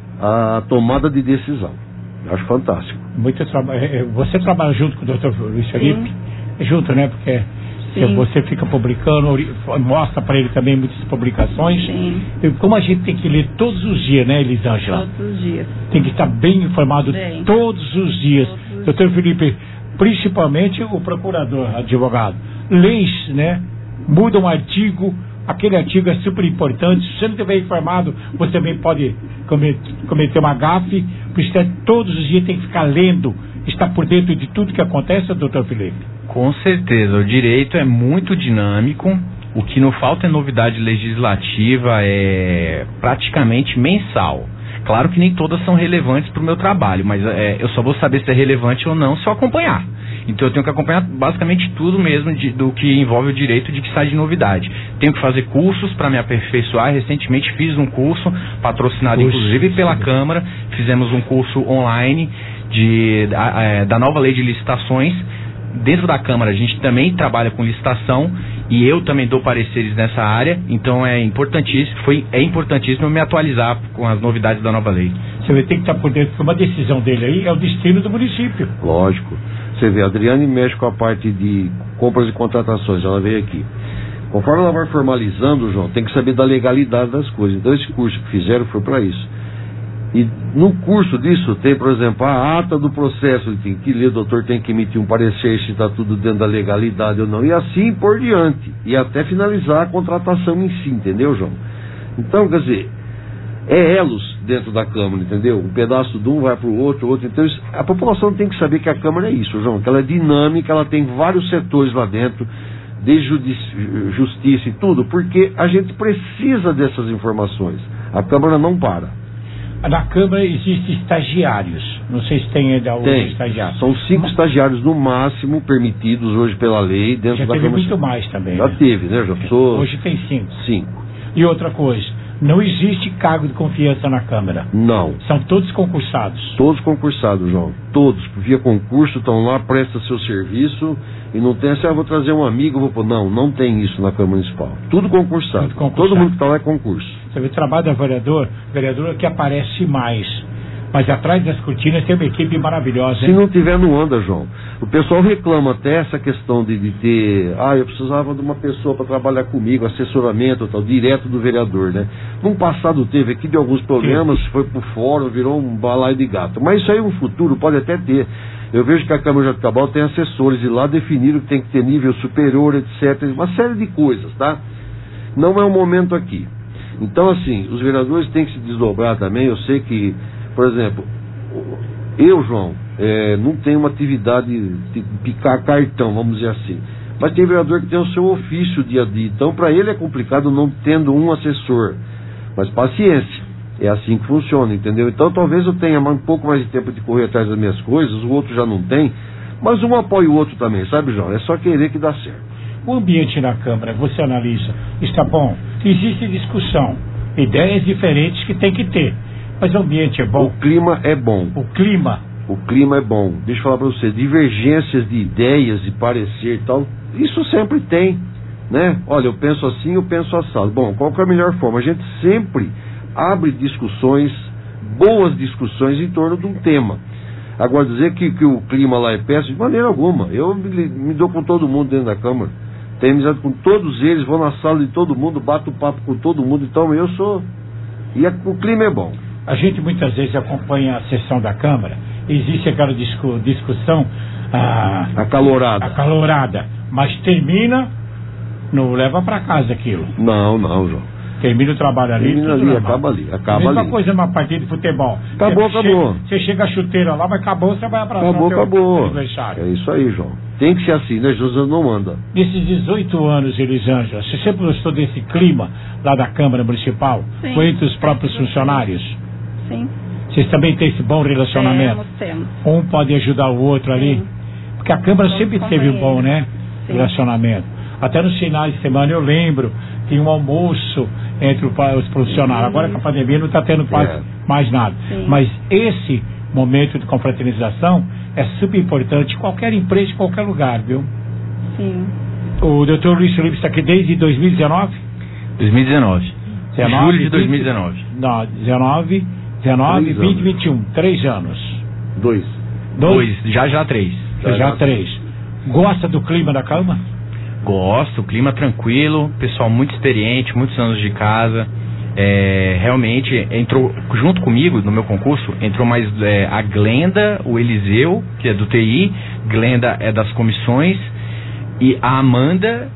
a tomada de decisão. Eu acho fantástico. Muito trabalho. Você trabalha junto com o doutor Luiz Felipe? Sim. Junto, né? Porque Sim. você fica publicando, mostra para ele também muitas publicações. Sim. E como a gente tem que ler todos os dias, né, Elisângela? Todos os dias. Tem que estar bem informado bem. todos os dias. Todos os doutor Felipe, principalmente o procurador, advogado. Leis, né? Muda um artigo, aquele artigo é super importante. Se você não estiver informado, você também pode cometer uma gafe. Por isso, todos os dias tem que ficar lendo, estar por dentro de tudo que acontece, doutor Felipe. Com certeza, o direito é muito dinâmico, o que não falta é novidade legislativa, é praticamente mensal. Claro que nem todas são relevantes para o meu trabalho, mas é, eu só vou saber se é relevante ou não se eu acompanhar. Então eu tenho que acompanhar basicamente tudo mesmo de, do que envolve o direito de que sai de novidade. Tenho que fazer cursos para me aperfeiçoar. Recentemente fiz um curso, patrocinado Puxa, inclusive pela sim. Câmara. Fizemos um curso online de, da, da nova lei de licitações. Dentro da Câmara a gente também trabalha com licitação e eu também dou pareceres nessa área, então é importantíssimo, foi, é importantíssimo me atualizar com as novidades da nova lei. Você vai ter que estar por dentro, porque uma decisão dele aí é o destino do município. Lógico. Você vê, a Adriane mexe com a parte de compras e contratações, ela veio aqui. Conforme ela vai formalizando, João, tem que saber da legalidade das coisas. Então esse curso que fizeram foi para isso. E no curso disso tem, por exemplo, a ata do processo, tem que ler, o doutor tem que emitir um parecer se está tudo dentro da legalidade ou não, e assim por diante, e até finalizar a contratação em si, entendeu, João? Então, quer dizer, é elos dentro da Câmara, entendeu? Um pedaço de um vai para o outro, outro, então isso, a população tem que saber que a Câmara é isso, João, que ela é dinâmica, ela tem vários setores lá dentro, de judici- justiça e tudo, porque a gente precisa dessas informações, a Câmara não para. Na Câmara existem estagiários. Não sei se tem ainda alguns estagiários. São cinco Mas... estagiários no máximo permitidos hoje pela lei dentro já da Câmara. Já teve muito mais também. Já né? teve, né? Já precisou... Hoje tem cinco. Cinco. E outra coisa, não existe cargo de confiança na Câmara. Não. São todos concursados. Todos concursados, João. Todos. Via concurso, estão lá, prestam seu serviço e não tem assim, ah, vou trazer um amigo, vou pôr. Não, não tem isso na Câmara Municipal. Tudo concursado. Tudo concursado. Todo mundo que está lá é concurso. Você vê o trabalho da vereador, vereadora que aparece mais. Mas atrás das cortinas tem uma equipe maravilhosa, hein? Se não tiver, não anda, João. O pessoal reclama até essa questão de, de ter... Ah, eu precisava de uma pessoa para trabalhar comigo, assessoramento tal, direto do vereador, né? Num passado teve aqui de alguns problemas, foi pro fórum, virou um balaio de gato. Mas isso aí no futuro pode até ter. Eu vejo que a Câmara de Jabuticabal tem assessores e lá definiram que tem que ter nível superior, etcétera. Uma série de coisas, tá? Não é o momento aqui. Então, assim, os vereadores têm que se desdobrar também. Eu sei que, por exemplo, eu, João, é, não tenho uma atividade de picar cartão, vamos dizer assim. Mas tem vereador que tem o seu ofício dia a dia. Então, para ele é complicado não tendo um assessor. Mas paciência. É assim que funciona, entendeu? Então, talvez eu tenha um pouco mais de tempo de correr atrás das minhas coisas, o outro já não tem. Mas um apoia o outro também, sabe, João? É só querer que dá certo. O ambiente na Câmara, você analisa, está bom? Existe discussão, ideias diferentes que tem que ter, mas o ambiente é bom? O clima é bom. O clima? O clima é bom. Deixa eu falar para você, divergências de ideias, de parecer e tal, isso sempre tem, né? Olha, eu penso assim, eu penso assado. Bom, qual que é a melhor forma? A gente sempre abre discussões, boas discussões em torno de um tema. Agora, dizer que, que o clima lá é péssimo, de maneira alguma. Eu me, me dou com todo mundo dentro da Câmara. Tenho amizade com todos eles, vou na sala de todo mundo, bato papo com todo mundo. Então, eu sou... E a, o clima é bom. A gente muitas vezes acompanha a sessão da Câmara, existe aquela discu, discussão... Ah, acalorada. Acalorada. Mas termina, não leva para casa aquilo. Não, não, João. Termina o trabalho ali, Termina ali, normal. acaba ali, acaba Mesma ali. coisa numa partida de futebol. Acabou, você acabou. Chega, você chega a chuteira lá, mas acabou, você vai abraçar acabou, o teu acabou. adversário. É isso aí, João. Tem que ser assim, né? Jesus não manda. Nesses dezoito anos, Elisângela, você sempre gostou desse clima lá da Câmara Municipal? Sim. Com entre os próprios funcionários? Sim. Vocês também têm esse bom relacionamento? Temos, temos. Um pode ajudar o outro ali? Sim. Porque a Câmara Vamos sempre teve um bom, né? Sim. Relacionamento. Até nos finais de semana eu lembro, tinha um almoço entre os profissionais. Sim. Agora com a pandemia não está tendo quase é. mais nada. Sim. Mas esse momento de confraternização é super importante em qualquer empresa, em qualquer lugar, viu? Sim. O doutor Luiz Felipe está aqui desde dois mil e dezenove? dois mil e dezenove. Julho de dois mil e dezenove. Não, dezenove, dezenove, vinte, vinte e um. Três anos. Dois. Dois, Dois já já três. Já, já três. Gosta do clima da Câmara? Gosto, clima tranquilo, pessoal muito experiente, muitos anos de casa. É, realmente entrou junto comigo no meu concurso, entrou mais é, a Glenda, o Eliseu, que é do T I, Glenda é das comissões, e a Amanda,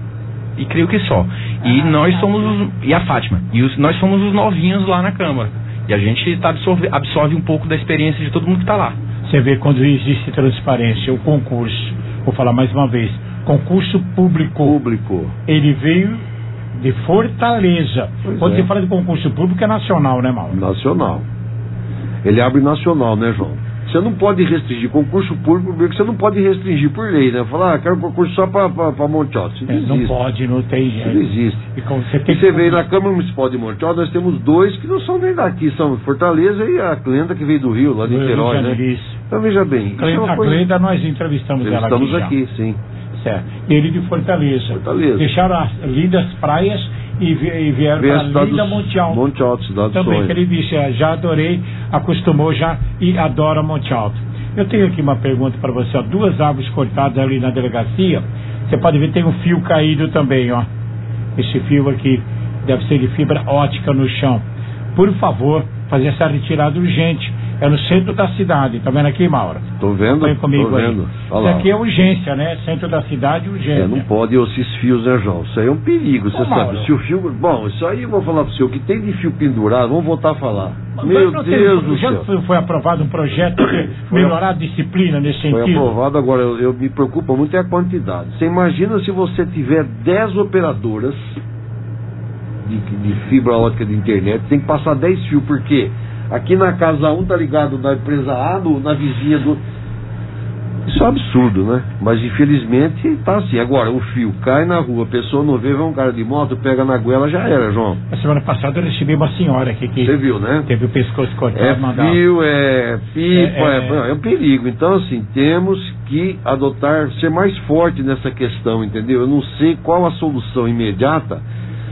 e creio que só. E ah, nós somos os, e a Fátima, e os, nós somos os novinhos lá na Câmara. E a gente tá absorve, absorve um pouco da experiência de todo mundo que está lá. Você vê quando existe transparência, o concurso, vou falar mais uma vez, concurso público, público. Ele veio de Fortaleza. Pois Quando é. você fala de concurso público é nacional, né, Mauro? Nacional. Ele abre nacional, né, João? Você não pode restringir concurso público, porque você não pode restringir por lei, né? Falar, ah, quero concurso só para Monte Alto. Isso não, é, existe. Não pode, não tem jeito. Isso não existe. E como você tem e você vê na Câmara Municipal de Monte Alto, nós temos dois que não são nem daqui, são Fortaleza e a Glenda que veio do Rio, lá de Niterói, né? Isso. Então veja bem. Glenda, é a coisa... Glenda nós entrevistamos ela aqui. Estamos aqui, sim. Certo. Ele de Fortaleza. Fortaleza. Deixaram as lindas praias e, vi, e vieram para a linda Monte Alto. Monte Alto, cidade Também, sonho. que ele disse, já adorei, acostumou já e adora Monte Alto. Eu tenho aqui uma pergunta para você, ó. Duas árvores cortadas ali na delegacia. Você pode ver, tem um fio caído também, ó. Esse fio aqui deve ser de fibra ótica no chão. Por favor, fazer essa retirada urgente. É no centro da cidade, tá vendo aqui, Mauro? Tô vendo, Vem comigo tô vendo. Aí. Isso aqui é urgência, né? Centro da cidade, urgência. É, não pode esses fios, né, João? Isso aí é um perigo, você sabe. Se o fio... Bom, isso aí eu vou falar pro senhor, o que tem de fio pendurado, vamos voltar a falar. Mas Meu Deus tem, do já céu. Foi, foi aprovado um projeto para melhorar a disciplina nesse sentido? Foi aprovado, agora eu, eu me preocupo muito é a quantidade. Você imagina se você tiver dez operadoras de, de fibra ótica de internet, tem que passar dez fios, por quê? Aqui na casa um tá ligado na empresa A, no, na vizinha do... Isso é um absurdo, né? Mas infelizmente tá assim. Agora, o fio cai na rua, a pessoa não vê, vê um cara de moto, pega na goela, já era, João. A semana passada eu recebi uma senhora aqui que... Você viu, né? Teve o pescoço cortado. É mandava. fio, é pipa, é, é, é... é um perigo. Então, assim, temos que adotar, ser mais forte nessa questão, entendeu? Eu não sei qual a solução imediata,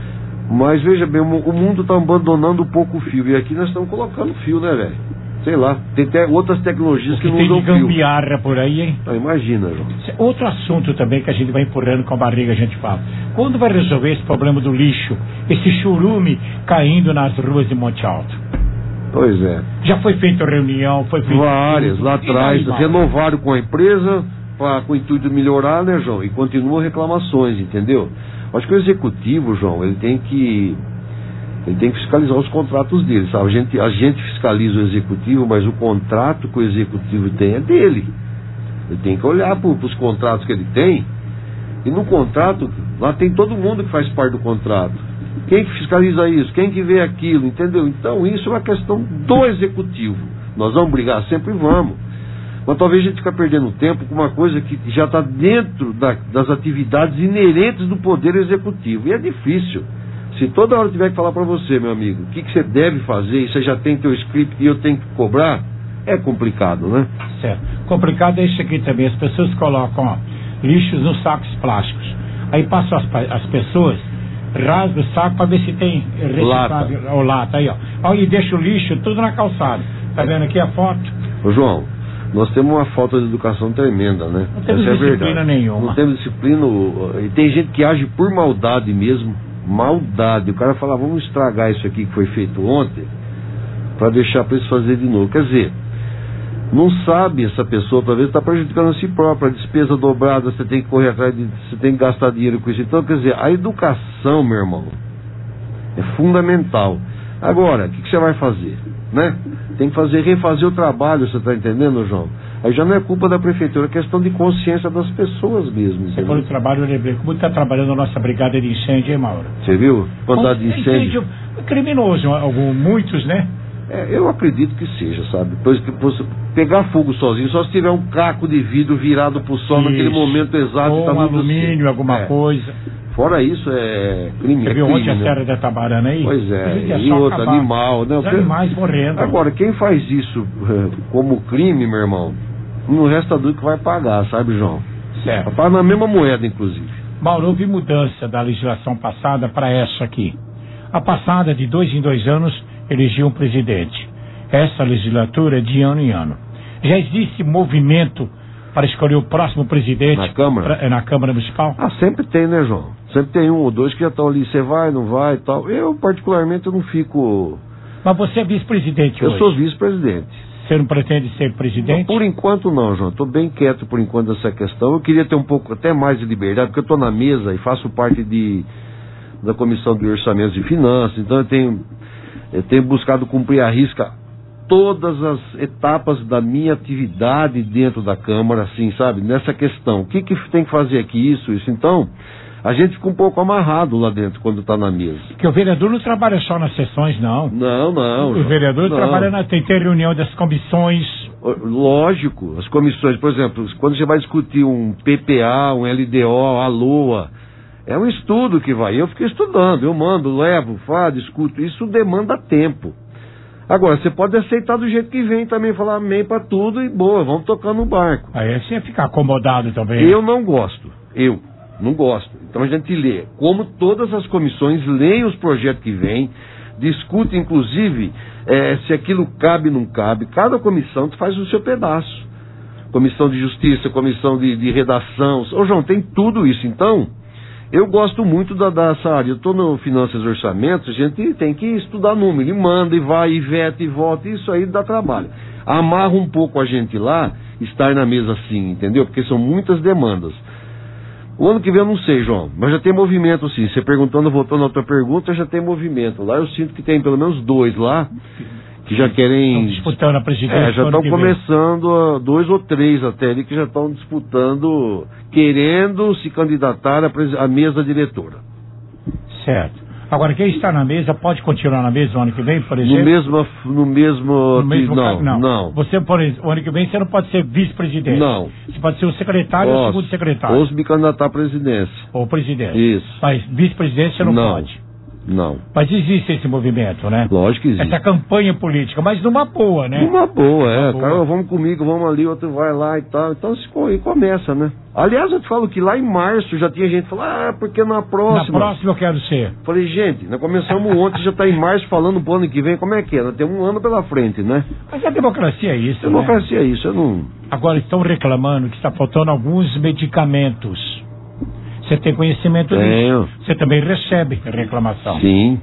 mas veja bem, o mundo está abandonando um pouco o fio. E aqui nós estamos colocando fio, né, velho? Sei lá, tem até outras tecnologias que, que não usam fio. Tem de gambiarra por aí, hein? Ah, imagina, João. Outro assunto também que a gente vai empurrando com a barriga, a gente fala. Quando vai resolver esse problema do lixo? Esse churume caindo nas ruas de Monte Alto? Pois é. Já foi feita reunião, foi feito... Várias, tudo. lá atrás, aí, renovaram com a empresa, pra, com o intuito de melhorar, né, João? E continuam reclamações, entendeu? Acho que o executivo, João, ele tem que ele tem que fiscalizar os contratos dele, sabe? A gente, a gente fiscaliza o executivo, mas o contrato que o executivo tem é dele. Ele tem que olhar para os contratos que ele tem, e no contrato, lá tem todo mundo que faz parte do contrato. Quem que fiscaliza isso? Quem que vê aquilo, entendeu? Então isso é uma questão do executivo. Nós vamos brigar sempre, vamos. Mas talvez a gente fique perdendo tempo com uma coisa que já está dentro da, das atividades inerentes do poder executivo. E é difícil. Se toda hora eu tiver que falar para você, meu amigo, o que, que você deve fazer, e você já tem teu script e eu tenho que cobrar, é complicado, né? Certo. Complicado é isso aqui também. As pessoas colocam ó, lixos nos sacos plásticos. Aí passam as, as pessoas, rasgam o saco para ver se tem reciclável ou lata. Aí, ó. E deixa o lixo tudo na calçada. Tá vendo aqui a foto? Ô, João, nós temos uma falta de educação tremenda, né? Não temos Essa disciplina é verdade. nenhuma. Não temos disciplina. E tem gente que age por maldade mesmo. Maldade. O cara fala, vamos estragar isso aqui que foi feito ontem para deixar para eles fazer de novo. Quer dizer, não sabe essa pessoa, talvez está prejudicando a si própria. A despesa dobrada, você tem que correr atrás, de, você tem que gastar dinheiro com isso. Então, quer dizer, a educação, meu irmão, é fundamental. Agora, o que, que você vai fazer? Né? Tem que fazer, refazer o trabalho, você está entendendo, João? Aí já não é culpa da prefeitura, é questão de consciência das pessoas mesmo. Você falou de trabalho, eu lembrei. Como está trabalhando a nossa brigada de incêndio, hein, Mauro? Você viu? Quantidade de incêndio. incêndio criminoso, algum, muitos, né? É, eu acredito que seja, sabe? Pois que possa pegar fogo sozinho, só se tiver um caco de vidro virado pro sol isso. Naquele momento exato. Ou tá um alumínio, alguma é. coisa. Fora isso, é crime. Você é viu crime, ontem a né? Serra da Tabarana aí? Pois é, é e outro, animal. Né? Os animais morrendo. Agora, quem faz isso como crime, meu irmão, não resta dúvida que vai pagar, sabe, João? Certo. Vai pagar na mesma moeda, inclusive. Mauro, houve mudança da legislação passada para essa aqui. A passada, de dois em dois anos, elegia um presidente. Essa legislatura é de ano em ano. Já existe movimento para escolher o próximo presidente na Câmara? Pra, na Câmara Municipal? Ah, sempre tem, né, João? Sempre tem um ou dois que já estão ali, você vai, não vai e tal. Eu, particularmente, eu não fico... Mas você é vice-presidente hoje? Eu sou vice-presidente. Você não pretende ser presidente? Por enquanto não, João. Estou bem quieto por enquanto dessa questão. Eu queria ter um pouco, até mais de liberdade, porque eu estou na mesa e faço parte de, da Comissão de Orçamentos e Finanças. Então eu tenho, eu tenho buscado cumprir à risca todas as etapas da minha atividade dentro da Câmara, assim, sabe? Nessa questão. O que, que tem que fazer aqui, isso, isso. Então, a gente fica um pouco amarrado lá dentro quando está na mesa. Porque o vereador não trabalha só nas sessões, não. Não, não. O vereador não. trabalha na... Tem, tem reunião das comissões. Lógico, as comissões, por exemplo, quando você vai discutir um P P A, um L D O, a LOA, é um estudo que vai. Eu fico estudando, eu mando, levo, falo, discuto. Isso demanda tempo. Agora, você pode aceitar do jeito que vem também, falar amém pra tudo e boa, vamos tocar no barco. Aí você ia ficar acomodado também. Eu não gosto, eu não gosto. Então a gente lê, como todas as comissões leem os projetos que vêm, discute inclusive é, se aquilo cabe ou não cabe. Cada comissão faz o seu pedaço. Comissão de Justiça, comissão de, de redação. Ô João, tem tudo isso. Então, Eu gosto muito da, dessa área. Eu estou no Finanças e Orçamentos, a gente tem que estudar número. E manda, e vai, e veta, e volta. Isso aí dá trabalho. Amarra um pouco a gente lá, estar na mesa assim, entendeu? Porque são muitas demandas. O ano que vem eu não sei, João, mas já tem movimento sim. Você perguntando, voltando à tua pergunta, já tem movimento. Lá eu sinto que tem pelo menos dois lá, que já querem... Estão disputando a presidência. É, já estão começando, a, dois ou três até ali, que já estão disputando, querendo se candidatar à, pres... à mesa diretora. Certo. Agora, quem está na mesa pode continuar na mesa no ano que vem, por exemplo? No mesmo... No mesmo, no mesmo não, ca... não, não. Você, por exemplo, o ano que vem, você não pode ser vice-presidente. Não. Você pode ser o secretário ou o segundo secretário. Ou se me candidatar à presidência. Ou presidente. Isso. Mas vice-presidente você não, não pode. Não. Mas existe esse movimento, né? Lógico que existe. Essa campanha política, mas numa boa, né? Numa boa, é. Boa. Cara, vamos comigo, vamos ali, outro vai lá e tal. Então se e começa, né? Aliás, eu te falo que lá em março já tinha gente falando, ah, porque na próxima. Na próxima eu quero ser. Falei, gente, nós começamos ontem, já está em março falando pro ano que vem, como é que é? Nós temos um ano pela frente, né? Mas a democracia é isso, Democracia né? é isso, eu não... Agora estão reclamando que está faltando alguns medicamentos. Você tem conhecimento Tenho. disso? Você também recebe reclamação? Sim.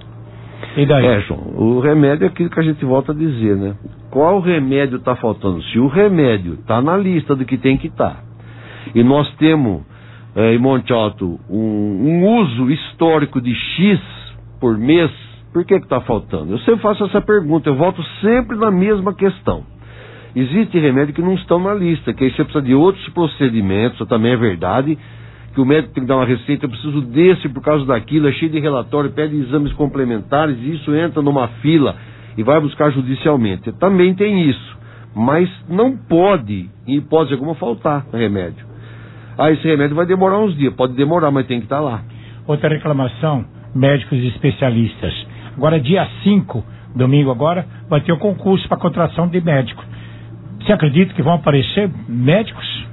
E daí? É, João, o remédio é aquilo que a gente volta a dizer, né? Qual remédio está faltando? Se o remédio está na lista do que tem que estar, tá, e nós temos é, em Monte Alto um, um uso histórico de X por mês, por que está faltando? Eu sempre faço essa pergunta, eu volto sempre na mesma questão. Existe remédio que não estão na lista, que aí você precisa de outros procedimentos, também é verdade, que o médico tem que dar uma receita, eu preciso desse por causa daquilo, é cheio de relatório, pede exames complementares, e isso entra numa fila e vai buscar judicialmente. Também tem isso, mas não pode, em hipótese alguma, faltar remédio. Ah, esse remédio vai demorar uns dias, pode demorar, mas tem que estar lá. Outra reclamação, médicos e especialistas. Agora, dia cinco, domingo agora, vai ter o um concurso para contratação de médicos. Você acredita que vão aparecer médicos?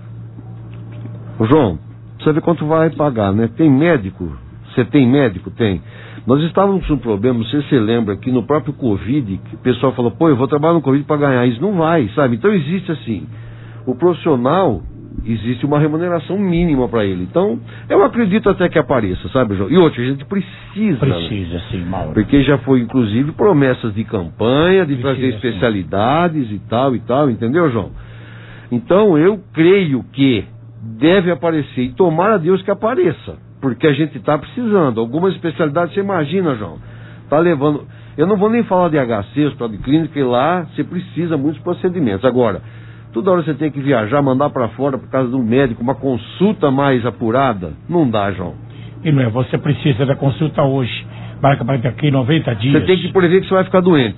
Ô, João, você vê quanto vai pagar, né? Tem médico? Você tem médico? Tem. Nós estávamos com um problema, não sei se você lembra, que no próprio Covid, que o pessoal falou, pô, eu vou trabalhar no Covid para ganhar. Isso não vai, sabe? Então existe assim, o profissional, existe uma remuneração mínima para ele. Então, eu acredito até que apareça, sabe, João? E outra, a gente precisa. Precisa, né? sim, Mauro. Porque já foi, inclusive, promessas de campanha, de Precisa, trazer especialidades sim. e tal e tal, entendeu, João? Então, eu creio que deve aparecer, e tomara a Deus que apareça, porque a gente está precisando. Algumas especialidades, você imagina, João, tá levando, eu não vou nem falar de H C, hospital de clínica, e lá você precisa de muitos procedimentos. Agora, toda hora você tem que viajar, mandar para fora por causa do médico, uma consulta mais apurada, não dá, João. E não é, você precisa da consulta hoje, marca para daqui noventa dias. Você tem que prever que você vai ficar doente.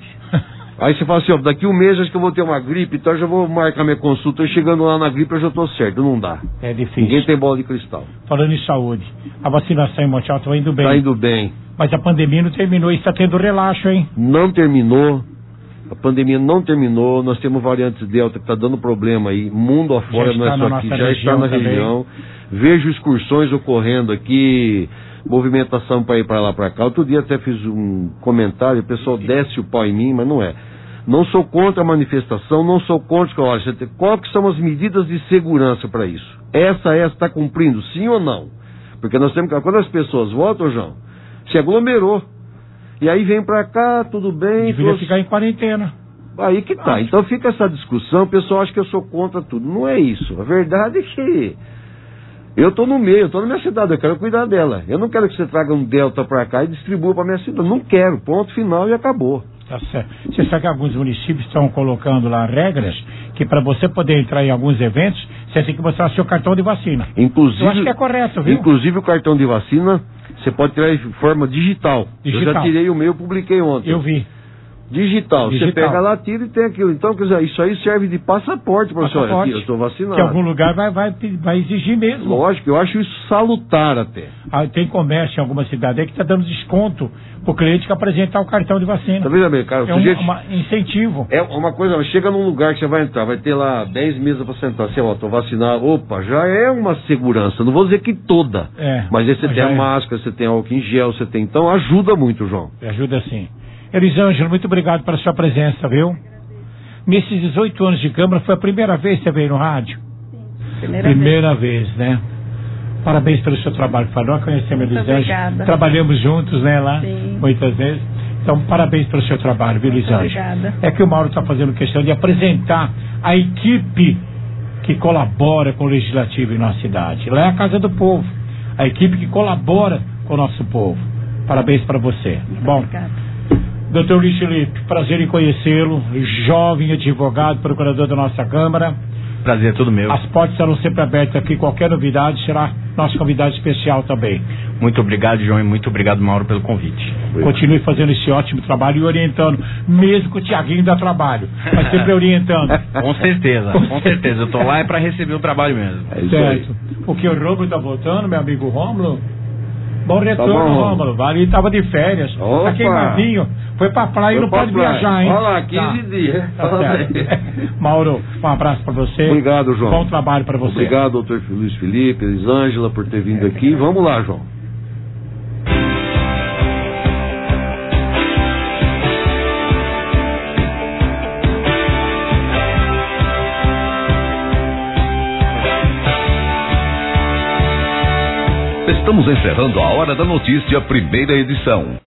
Aí você fala assim, ó, daqui um mês acho que eu vou ter uma gripe, então eu já vou marcar minha consulta, e chegando lá na gripe eu já estou certo, não dá. É difícil. Ninguém tem bola de cristal. Falando em saúde, a vacinação em Monte Alto está indo bem. Está indo bem. Mas a pandemia não terminou e está tendo relaxo, hein? Não terminou, a pandemia não terminou, nós temos variantes Delta que está dando problema aí, mundo afora, não é só aqui, já está na região. Vejo excursões ocorrendo aqui, movimentação para ir para lá para cá. Outro dia até fiz um comentário, o pessoal desce o pau em mim, mas não é. Não sou contra a manifestação, não sou contra... Olha, qual que são as medidas de segurança para isso? Essa, essa está cumprindo, sim ou não? Porque nós temos que... Quando as pessoas votam, João, se aglomerou. E aí vem para cá, tudo bem... Deveria trouxe... ficar em quarentena. Aí que tá. Então fica essa discussão, o pessoal acha que eu sou contra tudo. Não é isso. A verdade é que... Eu estou no meio, eu estou na minha cidade, eu quero cuidar dela. Eu não quero que você traga um Delta para cá e distribua para minha cidade. Não quero, ponto final e acabou. Tá certo. Você sabe que alguns municípios estão colocando lá regras que para você poder entrar em alguns eventos, você tem que mostrar seu cartão de vacina. Inclusive, eu acho que é correto, viu? Inclusive o cartão de vacina, você pode tirar em forma digital. digital. Eu já tirei o meu, eu publiquei ontem. Eu vi. Digital. Digital. Você pega lá, tira e tem aquilo. Então, quer dizer, isso aí serve de passaporte para a senhora. Aqui, eu estou vacinado. Que algum lugar vai, vai, vai exigir mesmo. Lógico, eu acho isso salutar até. Ah, tem comércio em alguma cidade aí que está dando desconto para o cliente que apresentar o cartão de vacina. Tá vendo bem, cara? É um gente, uma incentivo. É uma coisa, chega num lugar que você vai entrar, vai ter lá dez mesas para sentar. Você, ó, estou vacinado. Opa, já é uma segurança. Não vou dizer que toda. É, mas aí você tem a é. máscara, você tem álcool em gel, você tem. Então ajuda muito, João. Ajuda sim. Elisângela, muito obrigado pela sua presença, viu? Nesses dezoito anos de Câmara, foi a primeira vez que você veio no rádio? Sim, primeira, primeira vez. vez, né? Parabéns pelo seu trabalho, nós conhecemos Muito Elisângela, trabalhamos juntos, né, lá, Sim. muitas vezes. Então, parabéns pelo seu trabalho, viu, Elisângela? Obrigada. É que o Mauro está fazendo questão de apresentar a equipe que colabora com o Legislativo em nossa cidade. Lá é a Casa do Povo, a equipe que colabora com o nosso povo. Parabéns para você. Muito Bom, obrigada. doutor Luiz Felipe, prazer em conhecê-lo, jovem advogado, procurador da nossa Câmara. Prazer é todo meu. As portas serão sempre abertas aqui, qualquer novidade será nosso convidado especial também. Muito obrigado, João, e muito obrigado, Mauro, pelo convite. Continue fazendo esse ótimo trabalho e orientando, mesmo que o Tiaguinho dá trabalho, mas sempre orientando. Com certeza, com certeza. Eu tô lá é para receber o trabalho mesmo. É certo. Porque o Rômulo tá voltando, meu amigo Rômulo. Bom retorno, Tá bom, Rômulo. Ali tava de férias. Opa. Tá queimadinho. Foi pra praia e não pra pode praia. viajar, hein? Olha lá, quinze Tá. dias. Tá certo. Mauro, um abraço pra você. Obrigado, João. Bom trabalho pra você. Obrigado, doutor Luiz Felipe, Elisângela, por ter vindo aqui. Vamos lá, João. Estamos encerrando a Hora da Notícia, primeira edição.